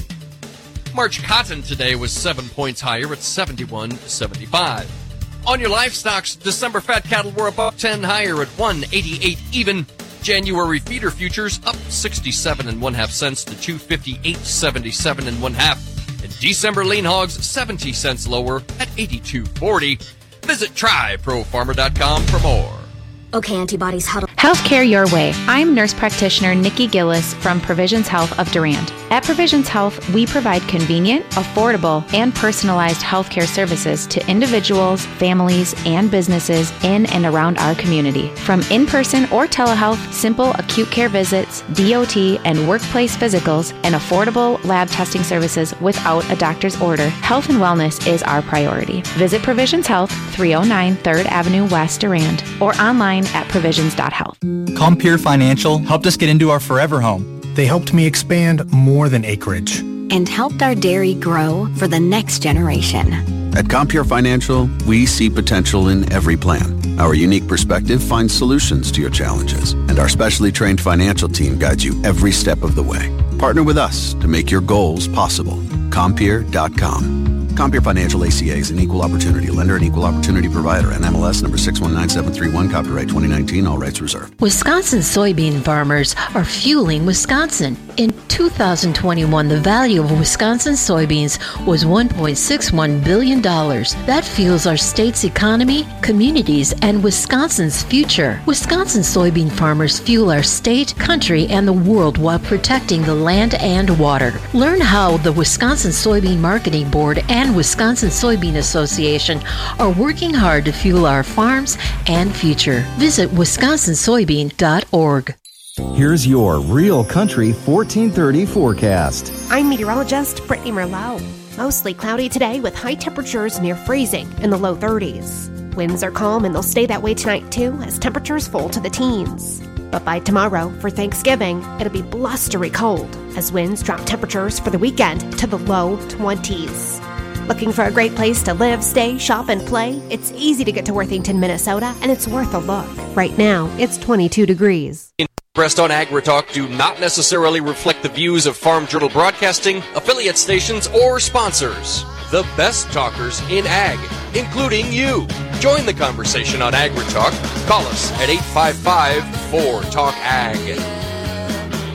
March cotton today was seven points higher at seventy-one seventy-five. On your livestocks, December fat cattle were above ten higher at one eighty-eight even. January feeder futures up sixty-seven and one half cents to two fifty-eight seventy-seven and one half. And December lean hogs seventy cents lower at eighty-two forty. Visit try pro farmer dot com for more. Okay, antibodies huddle. Healthcare your way. I'm nurse practitioner Nikki Gillis from Provisions Health of Durand. At Provisions Health, we provide convenient, affordable, and personalized healthcare services to individuals, families, and businesses in and around our community. From in-person or telehealth, simple acute care visits, D O T, and workplace physicals, and affordable lab testing services without a doctor's order, health and wellness is our priority. Visit Provisions Health, three oh nine third Avenue West, Durand, or online at provisions dot health. Compeer Financial helped us get into our forever home. They helped me expand more than acreage and helped our dairy grow for the next generation. At Compeer Financial, we see potential in every plan. Our unique perspective finds solutions to your challenges, and our specially trained financial team guides you every step of the way. Partner with us to make your goals possible. Compeer dot com. Compeer Financial A C A is an equal opportunity lender and equal opportunity provider. N M L S number six one nine seven three one. Copyright twenty nineteen. All rights reserved. Wisconsin soybean farmers are fueling Wisconsin. In two thousand twenty-one, the value of Wisconsin soybeans was one point six one billion dollars. That fuels our state's economy, communities, and Wisconsin's future. Wisconsin soybean farmers fuel our state, country, and the world while protecting the land and water. Learn how the Wisconsin Soybean Marketing Board and Wisconsin Soybean Association are working hard to fuel our farms and future. Visit wisconsin soybean dot org. Here's your Real Country fourteen thirty forecast. I'm meteorologist Brittany Merlot. Mostly cloudy today with high temperatures near freezing in the low thirties. Winds are calm and they'll stay that way tonight too as temperatures fall to the teens. But by tomorrow, for Thanksgiving, it'll be blustery cold as winds drop temperatures for the weekend to the low twenties. Looking for a great place to live, stay, shop, and play? It's easy to get to Worthington, Minnesota, and it's worth a look. Right now, it's twenty-two degrees. Expressed on AgriTalk do not necessarily reflect the views of Farm Journal Broadcasting, affiliate stations, or sponsors. The best talkers in ag, including you. Join the conversation on AgriTalk. Call us at eight five five, four, talk ag.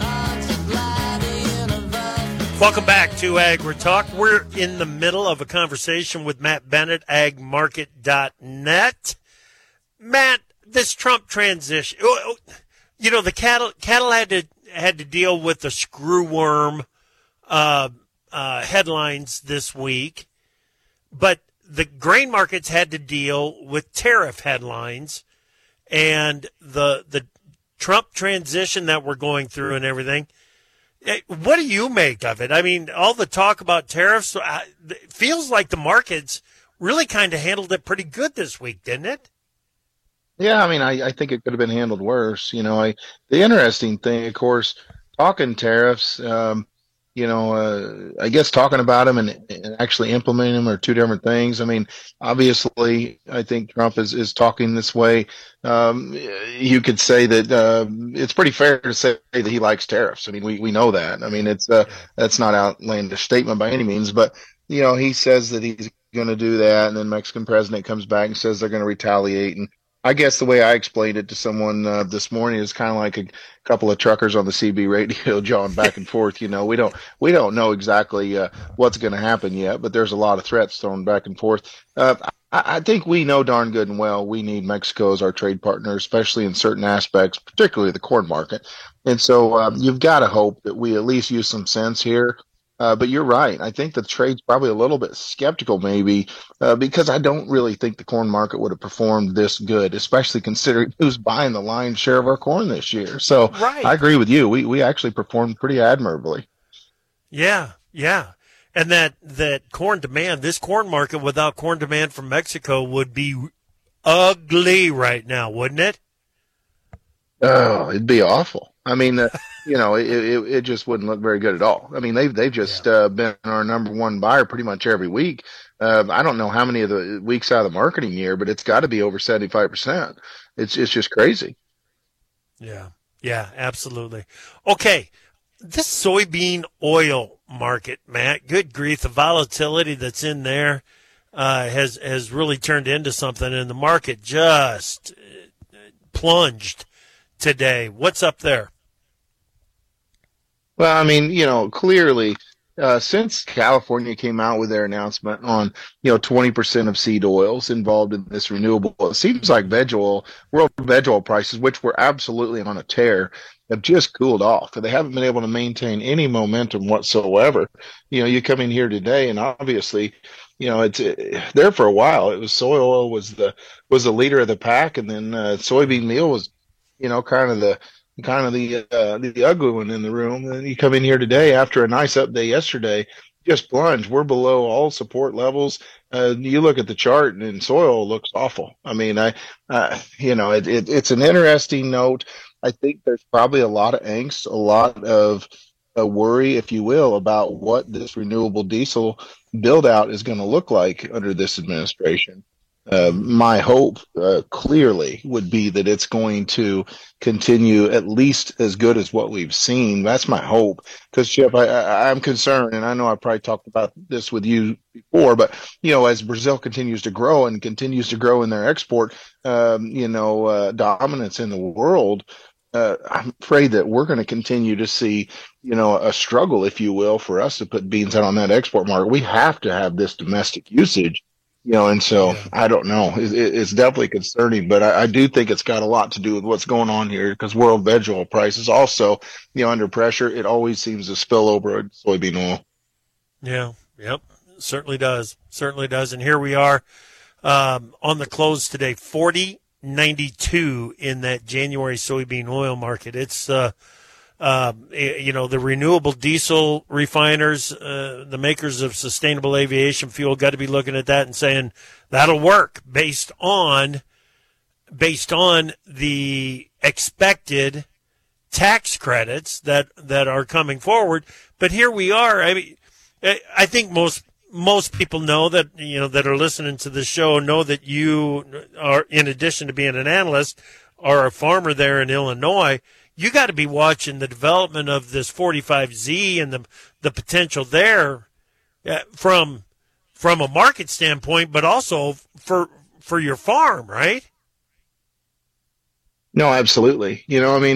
Welcome back to Agri Talk. We're in the middle of a conversation with Matt Bennett, ag market dot net. Matt, this Trump transition, you know, the cattle cattle had to had to deal with the screwworm uh, uh, headlines this week, but the grain markets had to deal with tariff headlines, and the the Trump transition that we're going through and everything. What do you make of it? I mean, all the talk about tariffs, it feels like the markets really kind of handled it pretty good this week, didn't it? Yeah, I mean, I, I think it could have been handled worse. You know, I, the interesting thing, of course, talking tariffs, um, you know, uh, I guess talking about them and, and actually implementing them are two different things. I mean, obviously, I think Trump is, is talking this way. Um, you could say that uh, it's pretty fair to say that he likes tariffs. I mean, we, we know that. I mean, it's uh, that's not outlandish statement by any means, but, you know, he says that he's going to do that, and then Mexican president comes back and says they're going to retaliate. And I guess the way I explained it to someone uh, this morning is kind of like a couple of truckers on the C B radio jawing back and forth. You know, we don't we don't know exactly uh, what's going to happen yet, but there's a lot of threats thrown back and forth. Uh, I, I think we know darn good and well we need Mexico as our trade partner, especially in certain aspects, particularly the corn market. And so um, you've got to hope that we at least use some sense here. Uh, but you're right. I think the trade's probably a little bit skeptical, maybe, uh, because I don't really think the corn market would have performed this good, especially considering who's buying the lion's share of our corn this year. So right. I agree with you. We we actually performed pretty admirably. Yeah, yeah. And that, that corn demand, this corn market without corn demand from Mexico would be ugly right now, wouldn't it? Oh, it'd be awful. I mean, uh, you know, it, it it just wouldn't look very good at all. I mean, they've they've just yeah. uh, been our number one buyer pretty much every week. Uh, I don't know how many of the weeks out of the marketing year, but it's got to be over seventy-five percent. It's it's just crazy. Yeah, yeah, absolutely. Okay, this soybean oil market, Matt. Good grief, the volatility that's in there uh, has has really turned into something, and the market just plunged today. What's up there? Well, I mean, you know, clearly, uh, since California came out with their announcement on, you know, twenty percent of seed oils involved in this renewable, it seems like veg oil, world veg oil prices, which were absolutely on a tear, have just cooled off. They haven't been able to maintain any momentum whatsoever. You know, you come in here today, and obviously, you know, it's it, there for a while. It was soy oil was the was the leader of the pack, and then uh, soybean meal was, you know, kind of the kind of the uh, the ugly one in the room. And you come in here today after a nice up day yesterday, just plunge. We're below all support levels. Uh, you look at the chart, and soil looks awful. I mean, I, uh, you know, it, it, it's an interesting note. I think there's probably a lot of angst, a lot of a worry, if you will, about what this renewable diesel build out is going to look like under this administration. Uh, my hope uh, clearly would be that it's going to continue at least as good as what we've seen. That's my hope. Because, Chip, I, I, I'm concerned, and I know I probably talked about this with you before, but, you know, as Brazil continues to grow and continues to grow in their export, um, you know, uh, dominance in the world, uh, I'm afraid that we're going to continue to see, you know, a struggle, if you will, for us to put beans out on that export market. We have to have this domestic usage. You know, and so yeah. I don't know. It, it, it's definitely concerning, but I, I do think it's got a lot to do with what's going on here because world veg oil prices also, you know, under pressure. It always seems to spill over soybean oil. Yeah, yep, certainly does, certainly does. And here we are um, on the close today, forty ninety-two in that January soybean oil market. It's uh, Uh, you know, the renewable diesel refiners, uh, the makers of sustainable aviation fuel got to be looking at that and saying that'll work based on, based on the expected tax credits that, that are coming forward. But here we are. I mean, I think most, most people know that, you know, that are listening to the show know that you are, in addition to being an analyst, are a farmer there in Illinois. You got to be watching the development of this forty-five Z and the the potential there uh, from from a market standpoint, but also for for your farm, right? No, absolutely. You know, I mean,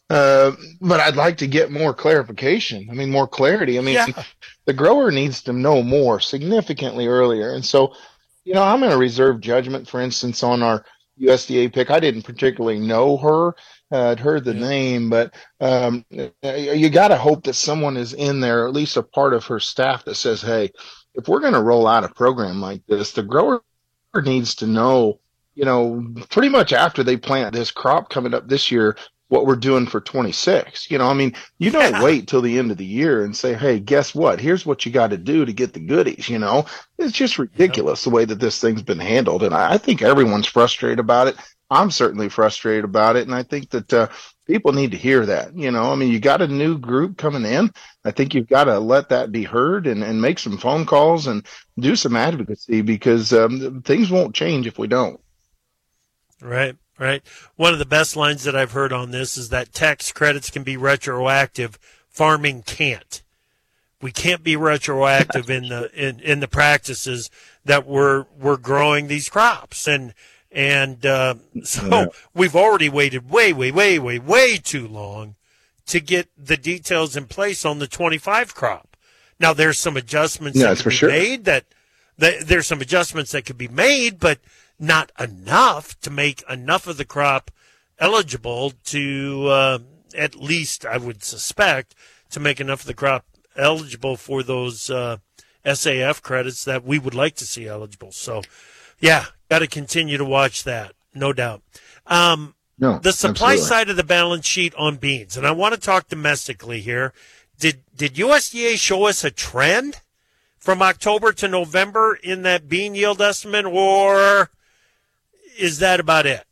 Uh, but I'd like to get more clarification. I mean, more clarity. I mean, Yeah. the grower needs to know more significantly earlier. And so, you know, I'm going to reserve judgment, for instance, on our U S D A pick. I didn't particularly know her. Uh, I'd heard the name, but um, you got to hope that someone is in there, or at least a part of her staff, that says, hey, if we're going to roll out a program like this, the grower needs to know, you know, pretty much after they plant this crop coming up this year, what we're doing for twenty-six. You know, I mean, you don't Yeah. wait till the end of the year and say, hey, guess what? Here's what you got to do to get the goodies. You know, it's just ridiculous the way that this thing's been handled. And I, I think everyone's frustrated about it. I'm certainly frustrated about it. And I think that uh, people need to hear that. You know, I mean, you got a new group coming in. I think you've got to let that be heard and, and make some phone calls and do some advocacy, because um, things won't change if we don't. Right, right. One of the best lines that I've heard on this is that tax credits can be retroactive. Farming can't. We can't be retroactive in the in, in the practices that we're we're growing these crops, and and uh, so Yeah. we've already waited way, way, way, way, way too long to get the details in place on the twenty-five crop. Now there's some adjustments Yeah, that that's could for be sure. made. That, that there's some adjustments that could be made, but not enough to make enough of the crop eligible to, uh, at least I would suspect, to make enough of the crop eligible for those uh, S A F credits that we would like to see eligible. So, yeah, got to continue to watch that, no doubt. Um, No, the supply absolutely. side of the balance sheet on beans, and I want to talk domestically here. Did did U S D A show us a trend from October to November in that bean yield estimate, or is that about it?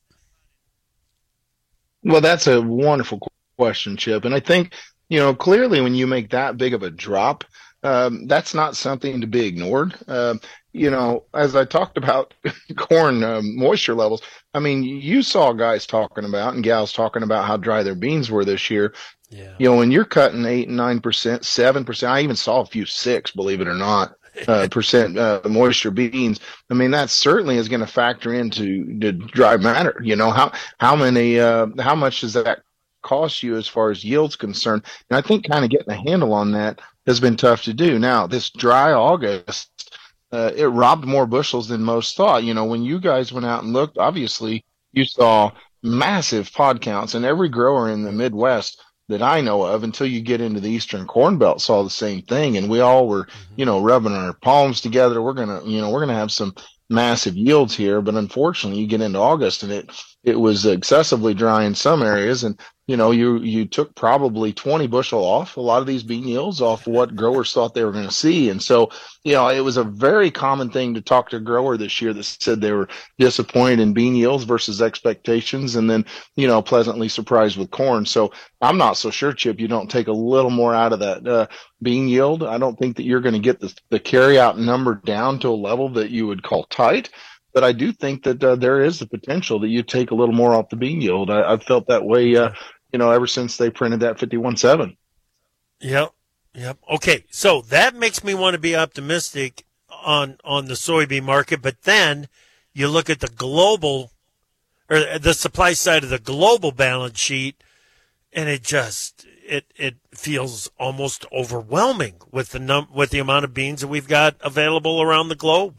Well, that's a wonderful question, Chip. And I think, you know, clearly when you make that big of a drop, um, that's not something to be ignored. Um, you know, as I talked about corn um, moisture levels, I mean, you saw guys talking about and gals talking about how dry their beans were this year. Yeah. You know, when you're cutting eight and nine percent, seven percent, I even saw a few six, believe it or not, uh, percent uh, moisture beans. I mean, that certainly is going to factor into the dry matter. You know, how how many, uh, how much does that cost you as far as yield's concerned? And I think kind of getting a handle on that has been tough to do. Now, this dry August, uh, it robbed more bushels than most thought. You know, when you guys went out and looked, obviously you saw massive pod counts, and every grower in the Midwest that I know of, until you get into the Eastern Corn Belt, saw the same thing. And we all were, you know, rubbing our palms together. We're going to, you know, we're going to have some massive yields here. But unfortunately, you get into August and it, it was excessively dry in some areas. And, you know, you, you took probably twenty bushel off a lot of these bean yields off what growers thought they were going to see. And so, you know, it was a very common thing to talk to a grower this year that said they were disappointed in bean yields versus expectations, and then, you know, pleasantly surprised with corn. So I'm not so sure, Chip, you don't take a little more out of that uh, bean yield. I don't think that you're going to get the, the carry out number down to a level that you would call tight. But I do think that uh, there is the potential that you take a little more off the bean yield. I, I've felt that way, uh, you know, ever since they printed that fifty-one seven. Yep. Yep. Okay. So that makes me want to be optimistic on, on the soybean market. But then you look at the global, or the supply side of the global balance sheet, and it just, it, it feels almost overwhelming with the num, with the amount of beans that we've got available around the globe.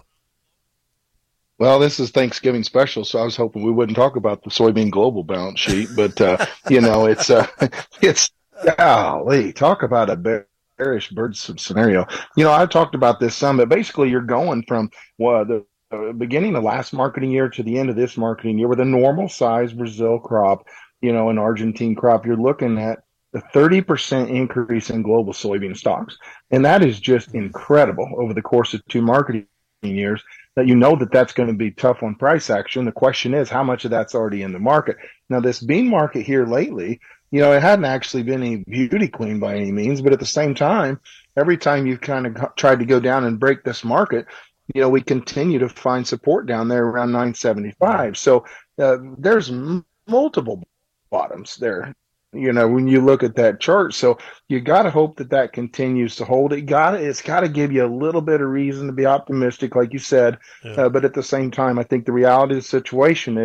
Well, this is Thanksgiving special, so I was hoping we wouldn't talk about the soybean global balance sheet. But, uh, you know, it's, uh, it's, golly, talk about a bearish bird scenario. You know, I talked about this some, but basically you're going from well, the uh, beginning of last marketing year to the end of this marketing year with a normal size Brazil crop, you know, an Argentine crop. You're looking at a thirty percent increase in global soybean stocks. And that is just incredible over the course of two marketing years. That you know that that's going to be tough on price action. The question is how much of that's already in the market. Now, this bean market here lately, you know, it hadn't actually been a beauty queen by any means, but at the same time, every time you've kind of tried to go down and break this market, you know, we continue to find support down there around nine seventy-five. So uh, there's m- multiple bottoms there. You know, when you look at that chart, so you got to hope that that continues to hold. It got it's got to give you a little bit of reason to be optimistic, like you said. Yeah. Uh, but at the same time, I think the reality of the situation is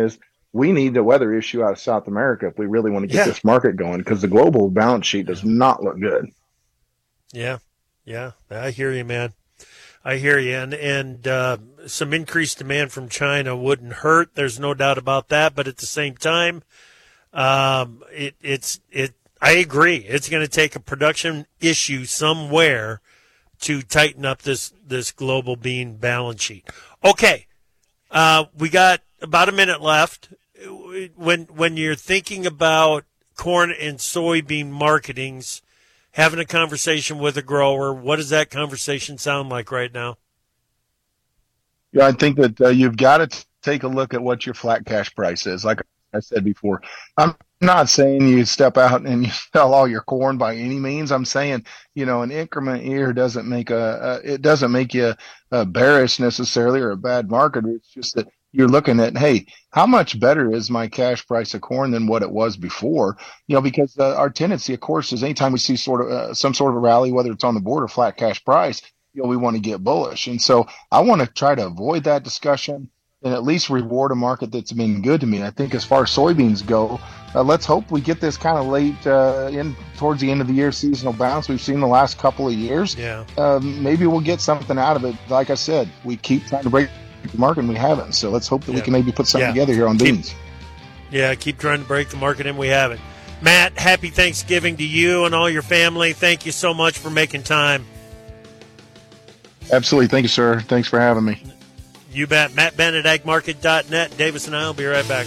we need the weather issue out of South America if we really want to get Yeah. this market going, because the global balance sheet does not look good. Yeah, yeah, I hear you, man. I hear you, and and uh, some increased demand from China wouldn't hurt. There's no doubt about that. But at the same time, um, it it's it. I agree. It's going to take a production issue somewhere to tighten up this this global bean balance sheet. Okay, uh, we got about a minute left. When when you're thinking about corn and soybean marketings, having a conversation with a grower, what does that conversation sound like right now? Yeah, I think that uh, you've got to t- take a look at what your flat cash price is. Like I said before, I'm not saying you step out and you sell all your corn by any means. I'm saying, you know, an increment here doesn't make a, a it doesn't make you uh, bearish necessarily or a bad market. It's just that you're looking at, hey, how much better is my cash price of corn than what it was before? You know, because uh, our tendency, of course, is anytime we see sort of uh, some sort of a rally, whether it's on the board or flat cash price, you know, we want to get bullish. And so I want to try to avoid that discussion and at least reward a market that's been good to me. I think as far as soybeans go, uh, let's hope we get this kind of late uh, in towards the end of the year seasonal bounce we've seen the last couple of years. Yeah. Um, maybe we'll get something out of it. Like I said, we keep trying to break the market and we haven't. So let's hope that yeah. we can maybe put something yeah. together here on keep, beans. Yeah, keep trying to break the market and we haven't. Matt, happy Thanksgiving to you and all your family. Thank you so much for making time. Absolutely. Thank you, sir. Thanks for having me. You bet. Matt Bennett, ag market dot net. Davis and I will be right back.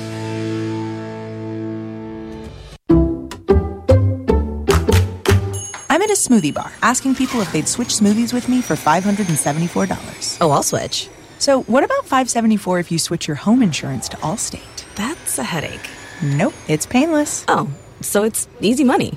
I'm at a smoothie bar asking people if they'd switch smoothies with me for five hundred seventy-four dollars. Oh, I'll switch. So what about five hundred seventy-four dollars if you switch your home insurance to Allstate? That's a headache. Nope, it's painless. Oh, so it's easy money.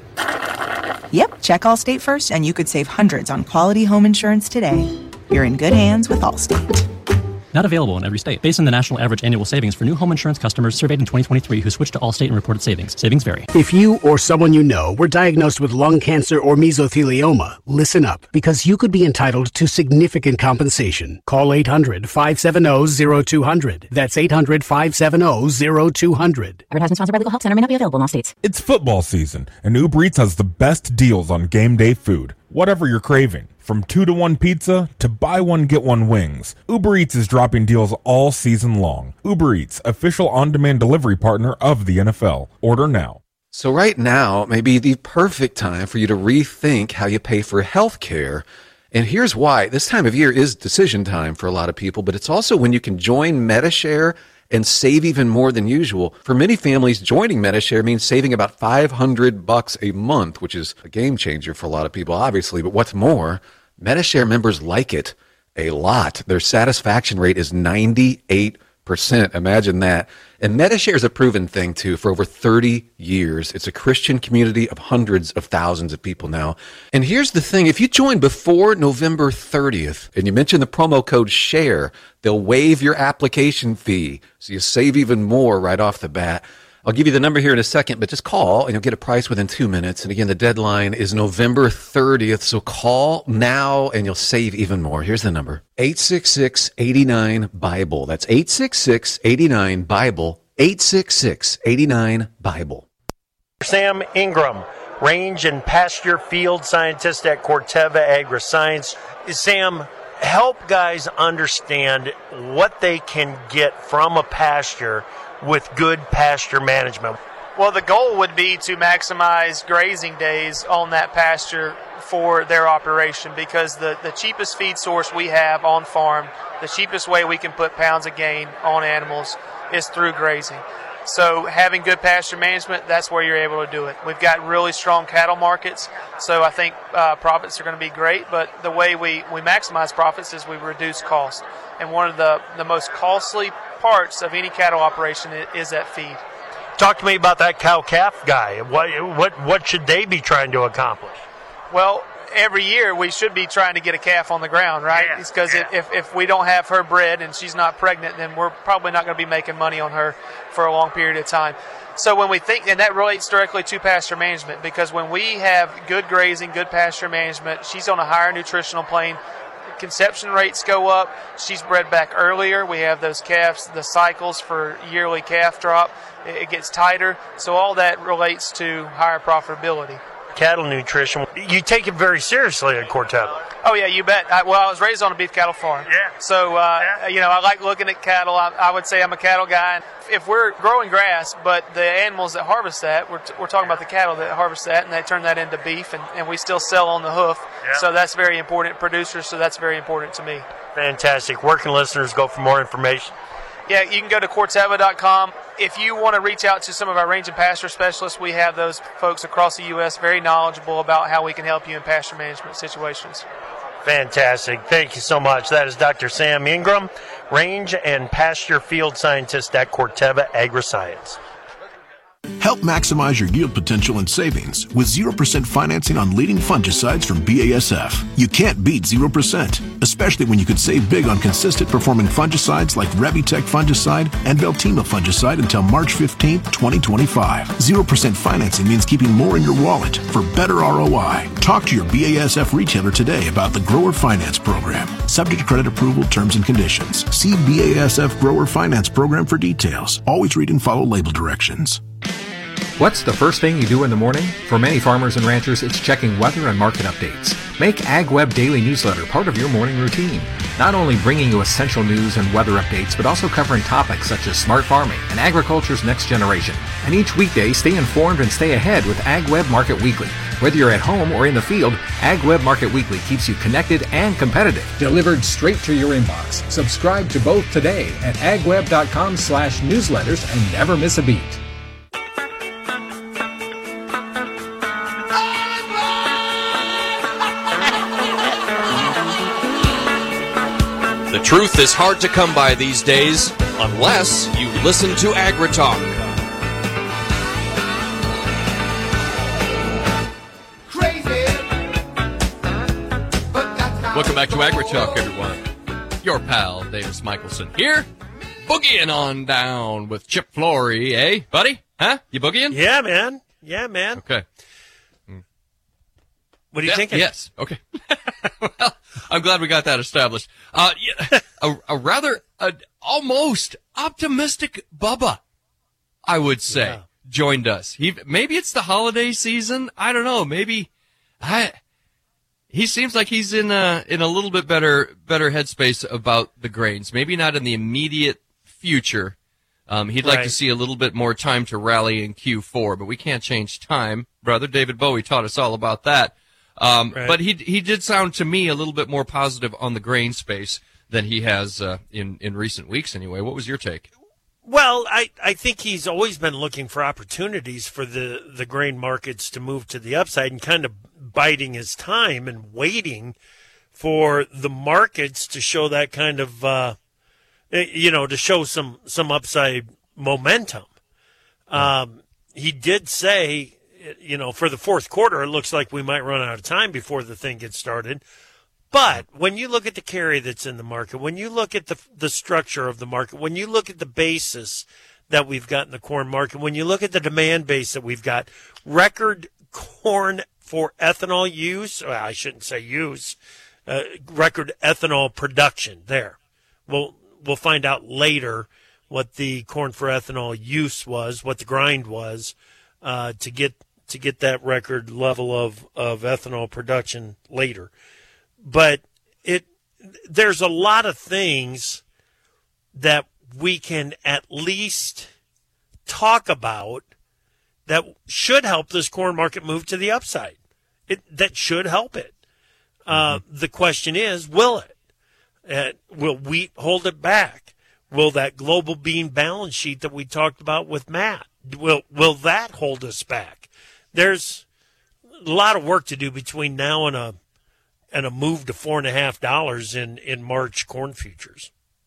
Yep, check Allstate first and you could save hundreds on quality home insurance today. You're in good hands with Allstate. Not available in every state. Based on the national average annual savings for new home insurance customers surveyed in twenty twenty-three who switched to Allstate and reported savings. Savings vary. If you or someone you know were diagnosed with lung cancer or mesothelioma, listen up, because you could be entitled to significant compensation. Call eight hundred, five seven zero, zero two zero zero. That's eight hundred, five seven zero, zero two zero zero. Advertising sponsored by Legal Help Center may not be available in all states. It's football season, and Uber Eats has the best deals on game day food. Whatever you're craving, from two to one pizza to buy one get one wings, Uber Eats is dropping deals all season long. Uber Eats, official on-demand delivery partner of the N F L. Order now. So right now may be the perfect time for you to rethink how you pay for health care. And here's why. This time of year is decision time for a lot of people, but it's also when you can join Medi-Share and save even more than usual. For many families, joining Medi-Share means saving about five hundred bucks a month, which is a game changer for a lot of people, obviously. But what's more, Medi-Share members like it a lot. Their satisfaction rate is ninety-eight percent. Imagine that. And Medi-Share is a proven thing, too, for over thirty years. It's a Christian community of hundreds of thousands of people now. And here's the thing. If you join before November thirtieth and you mention the promo code SHARE, they'll waive your application fee, so you save even more right off the bat. I'll give you the number here in a second, but just call and you'll get a price within two minutes. And again, the deadline is November thirtieth, so call now and you'll save even more. Here's the number, eight six six, eight nine, BIBLE. That's eight six six, eight nine, BIBLE, eight six six, eight nine, BIBLE. Sam Ingram, range and pasture field scientist at Corteva Agriscience. Sam, help guys understand what they can get from a pasture with good pasture management. Well, the goal would be to maximize grazing days on that pasture for their operation, because the, the cheapest feed source we have on farm, the cheapest way we can put pounds of gain on animals is through grazing. So having good pasture management, that's where you're able to do it. We've got really strong cattle markets, so I think uh, profits are going to be great, but the way we, we maximize profits is we reduce cost. And one of the, the most costly parts of any cattle operation is that feed. Talk to me about that cow-calf guy. What, what, what should they be trying to accomplish? Well, every year we should be trying to get a calf on the ground, right? Yeah, it's because yeah. if, if we don't have her bred and she's not pregnant, then we're probably not going to be making money on her for a long period of time. So when we think, and that relates directly to pasture management, because when we have good grazing, good pasture management, she's on a higher nutritional plane conception rates go up, she's bred back earlier. We have those calves, the cycles for yearly calf drop. It gets tighter. So all that relates to higher profitability. Cattle nutrition, you take it very seriously at Corteva. Oh, yeah, you bet. I, well, I was raised on a beef cattle farm. Yeah. So, uh, yeah. you know, I like looking at cattle. I, I would say I'm a cattle guy. If we're growing grass, but the animals that harvest that, we're, t- we're talking about the cattle that harvest that, and they turn that into beef, and, and we still sell on the hoof. Yeah. So that's very important. Producers, so that's very important to me. Fantastic. Where can listeners go for more information? Yeah, you can go to Corteva dot com. If you want to reach out to some of our range and pasture specialists, we have those folks across the U S very knowledgeable about how we can help you in pasture management situations. Fantastic. Thank you so much. That is Doctor Sam Ingram, Range and Pasture Field Scientist at Corteva Agriscience. Help maximize your yield potential and savings with zero percent financing on leading fungicides from B A S F. You can't beat zero percent, especially when you could save big on consistent performing fungicides like Revitec fungicide and Veltima fungicide until March fifteenth, twenty twenty-five. zero percent financing means keeping more in your wallet for better R O I. Talk to your B A S F retailer today about the Grower Finance Program. Subject to credit approval, terms and conditions. See B A S F Grower Finance Program for details. Always read and follow label directions. What's the first thing you do in the morning? For many farmers and ranchers, it's checking weather and market updates. Make AgWeb Daily Newsletter part of your morning routine. Not only bringing you essential news and weather updates, but also covering topics such as smart farming and agriculture's next generation. And each weekday, stay informed and stay ahead with AgWeb Market Weekly. Whether you're at home or in the field, AgWeb Market Weekly keeps you connected and competitive. Delivered straight to your inbox. Subscribe to both today at agweb.com slash newsletters and never miss a beat. The truth is hard to come by these days, unless you listen to AgriTalk. Welcome back to AgriTalk, everyone. Your pal, Davis Michelson here, boogieing on down with Chip Flory, eh, buddy? Huh? You boogieing? Yeah, man. Yeah, man. Okay. What are you yeah, thinking? Yes. Okay. Well, I'm glad we got that established. Uh, yeah, a, a rather, a, almost optimistic Bubba, I would say, yeah. joined us. He maybe it's the holiday season. I don't know. Maybe I. He seems like he's in a in a little bit better better headspace about the grains. Maybe not in the immediate future. Um, he'd like right. to see a little bit more time to rally in Q four, but we can't change time. Brother David Bowie taught us all about that. Um, right. But he he did sound to me a little bit more positive on the grain space than he has uh, in in recent weeks. Anyway, what was your take? Well, I, I think he's always been looking for opportunities for the, the grain markets to move to the upside and kind of biding his time and waiting for the markets to show that kind of, uh, you know, to show some, some upside momentum. Um, he did say, you know, for the fourth quarter, it looks like we might run out of time before the thing gets started. But when you look at the carry that's in the market, when you look at the the structure of the market, when you look at the basis that we've got in the corn market, when you look at the demand base that we've got, record corn for ethanol use, well, I shouldn't say use, uh, record ethanol production there. We'll, we'll find out later what the corn for ethanol use was, what the grind was, uh, to get to get that record level of, of ethanol production later. But it there's a lot of things that we can at least talk about that should help this corn market move to the upside. It that should help it. Uh, mm-hmm. The question is, will it? Uh, will wheat hold it back? Will that global bean balance sheet that we talked about with Matt, will will that hold us back? There's a lot of work to do between now and a and a move to four and a half dollars in, in March corn futures.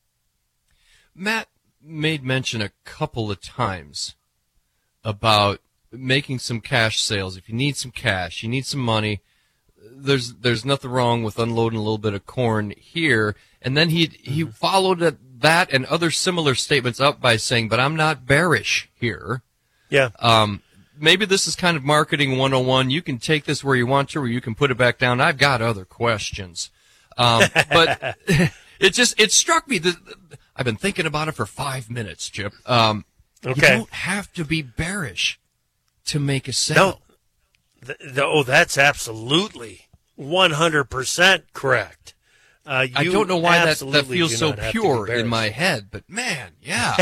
Matt made mention a couple of times about making some cash sales. If you need some cash, you need some money, there's there's nothing wrong with unloading a little bit of corn here. And then he he mm-hmm. followed that and other similar statements up by saying, but I'm not bearish here. Yeah. Um. Maybe this is kind of marketing one oh one. You can take this where you want to, or you can put it back down. I've got other questions. Um, but it just it struck me that I've been thinking about it for five minutes, Chip. Um, okay. You don't have to be bearish to make a sale. No. The, the, oh, that's absolutely one hundred percent correct. Uh, I don't know why that, that feels so pure in my head, but man, yeah.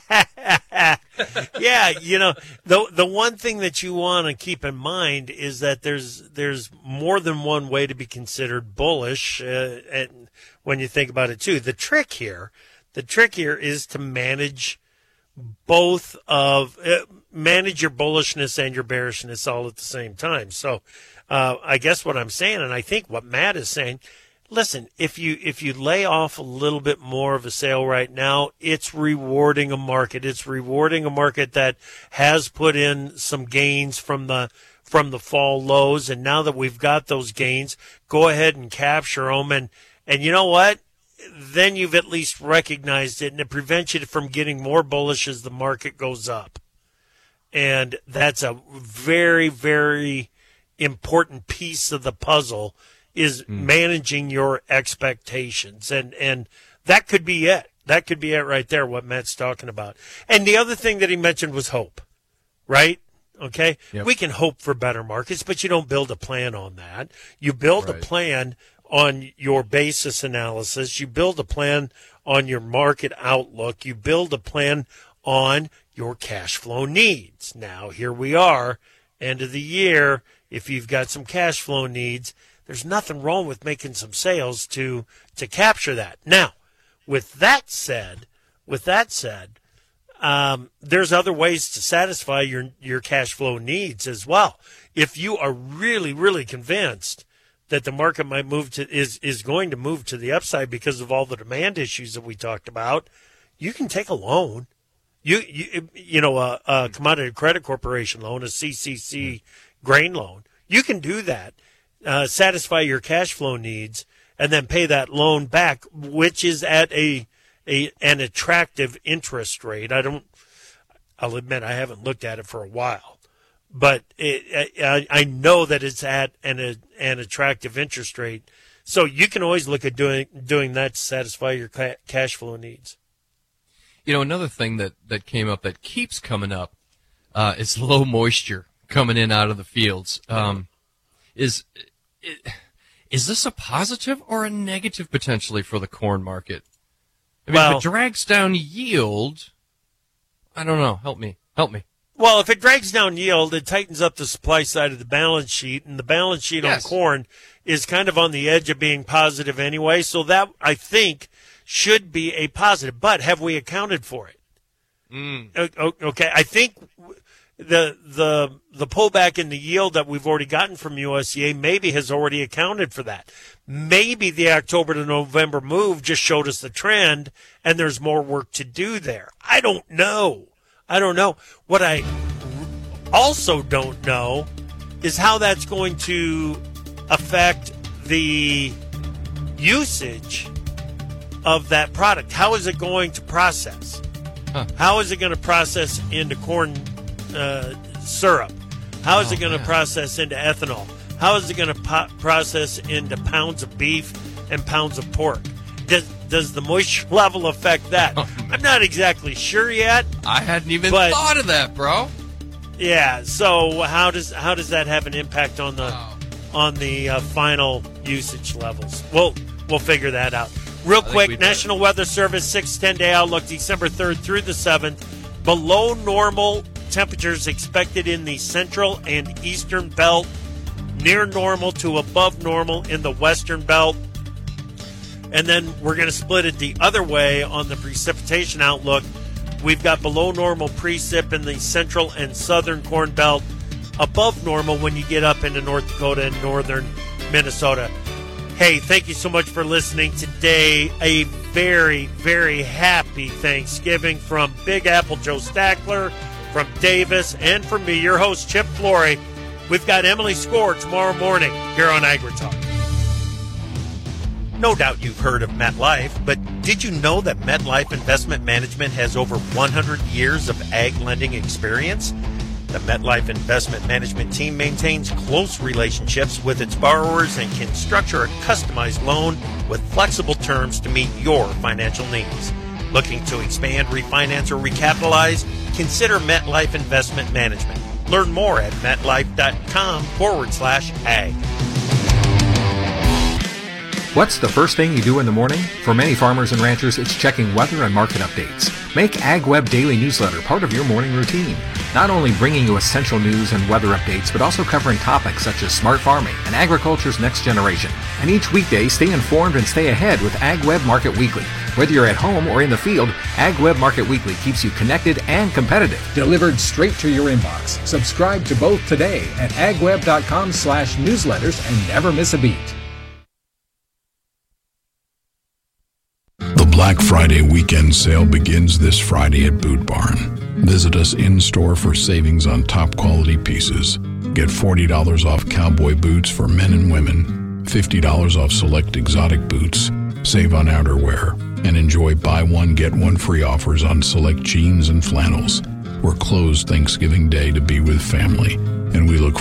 Yeah, you know, the the one thing that you want to keep in mind is that there's there's more than one way to be considered bullish, uh, and when you think about it too. The trick here, the trick here is to manage both of uh, manage your bullishness and your bearishness all at the same time. So, uh, I guess what I'm saying, and I think what Matt is saying. Listen, if you if you lay off a little bit more of a sale right now, it's rewarding a market. It's rewarding a market that has put in some gains from the from the fall lows, and now that we've got those gains, go ahead and capture them. And and you know what? Then you've at least recognized it, and it prevents you from getting more bullish as the market goes up. And that's a very, very important piece of the puzzle. Is mm. managing your expectations. And, and that could be it. That could be it right there, what Matt's talking about. And the other thing that he mentioned was hope, right? Okay? Yep. We can hope for better markets, but you don't build a plan on that. You build right. a plan on your basis analysis. You build a plan on your market outlook. You build a plan on your cash flow needs. Now, here we are, end of the year. If you've got some cash flow needs, there's nothing wrong with making some sales to to capture that. Now, with that said, with that said, um, there's other ways to satisfy your your cash flow needs as well. If you are really, really convinced that the market might move to is is going to move to the upside because of all the demand issues that we talked about, you can take a loan. You you you know a, a commodity credit corporation loan, a C C C grain loan. You can do that. Uh, satisfy your cash flow needs, and then pay that loan back, which is at a, a an attractive interest rate. I don't. I'll admit I haven't looked at it for a while, but it, I, I know that it's at an a, an attractive interest rate. So you can always look at doing doing that to satisfy your ca- cash flow needs. You know, another thing that, that came up that keeps coming up uh, is low moisture coming in out of the fields. Um, is Is this a positive or a negative potentially for the corn market? I mean, well, if it drags down yield, I don't know. Help me. Help me. Well, if it drags down yield, it tightens up the supply side of the balance sheet, and the balance sheet yes. on corn is kind of on the edge of being positive anyway. So that, I think, should be a positive. But have we accounted for it? Mm. Okay, I think the the the pullback in the yield that we've already gotten from U S D A maybe has already accounted for that. Maybe the October to November move just showed us the trend, and there's more work to do there. I don't know. I don't know. What I also don't know is how that's going to affect the usage of that product. How is it going to process? Huh. How is it going to process into corn uh, syrup? How is oh, it going to process into ethanol? How is it going to po- process into pounds of beef and pounds of pork? Does, does the moisture level affect that? Oh, I'm not exactly sure yet. I hadn't even but, thought of that, bro. Yeah. So how does how does that have an impact on the oh. on the uh, final usage levels? We'll we'll figure that out. Real quick, National Weather Service six ten day outlook, December third through the seventh. Below normal temperatures expected in the central and eastern belt. Near normal to above normal in the western belt. And then we're going to split it the other way on the precipitation outlook. We've got below normal precip in the central and southern corn belt. Above normal when you get up into North Dakota and northern Minnesota. Hey, thank you so much for listening today. A very, very happy Thanksgiving from Big Apple Joe Stackler, from Davis, and from me, your host, Chip Flory. We've got Emily Score tomorrow morning here on AgriTalk. No doubt you've heard of MetLife, but did you know that MetLife Investment Management has over one hundred years of ag lending experience? The MetLife Investment Management team maintains close relationships with its borrowers and can structure a customized loan with flexible terms to meet your financial needs. Looking to expand, refinance, or recapitalize? Consider MetLife Investment Management. Learn more at metlife.com forward slash ag. What's the first thing you do in the morning? For many farmers and ranchers, it's checking weather and market updates. Make AgWeb Daily Newsletter part of your morning routine. Not only bringing you essential news and weather updates, but also covering topics such as smart farming and agriculture's next generation. And each weekday, stay informed and stay ahead with AgWeb Market Weekly. Whether you're at home or in the field, AgWeb Market Weekly keeps you connected and competitive. Delivered straight to your inbox. Subscribe to both today at agweb.com slash newsletters and never miss a beat. The Black Friday weekend sale begins this Friday at Boot Barn. Visit us in-store for savings on top quality pieces. Get forty dollars off cowboy boots for men and women, fifty dollars off select exotic boots, save on outerwear, and enjoy buy one, get one free offers on select jeans and flannels. We're closed Thanksgiving Day to be with family, and we look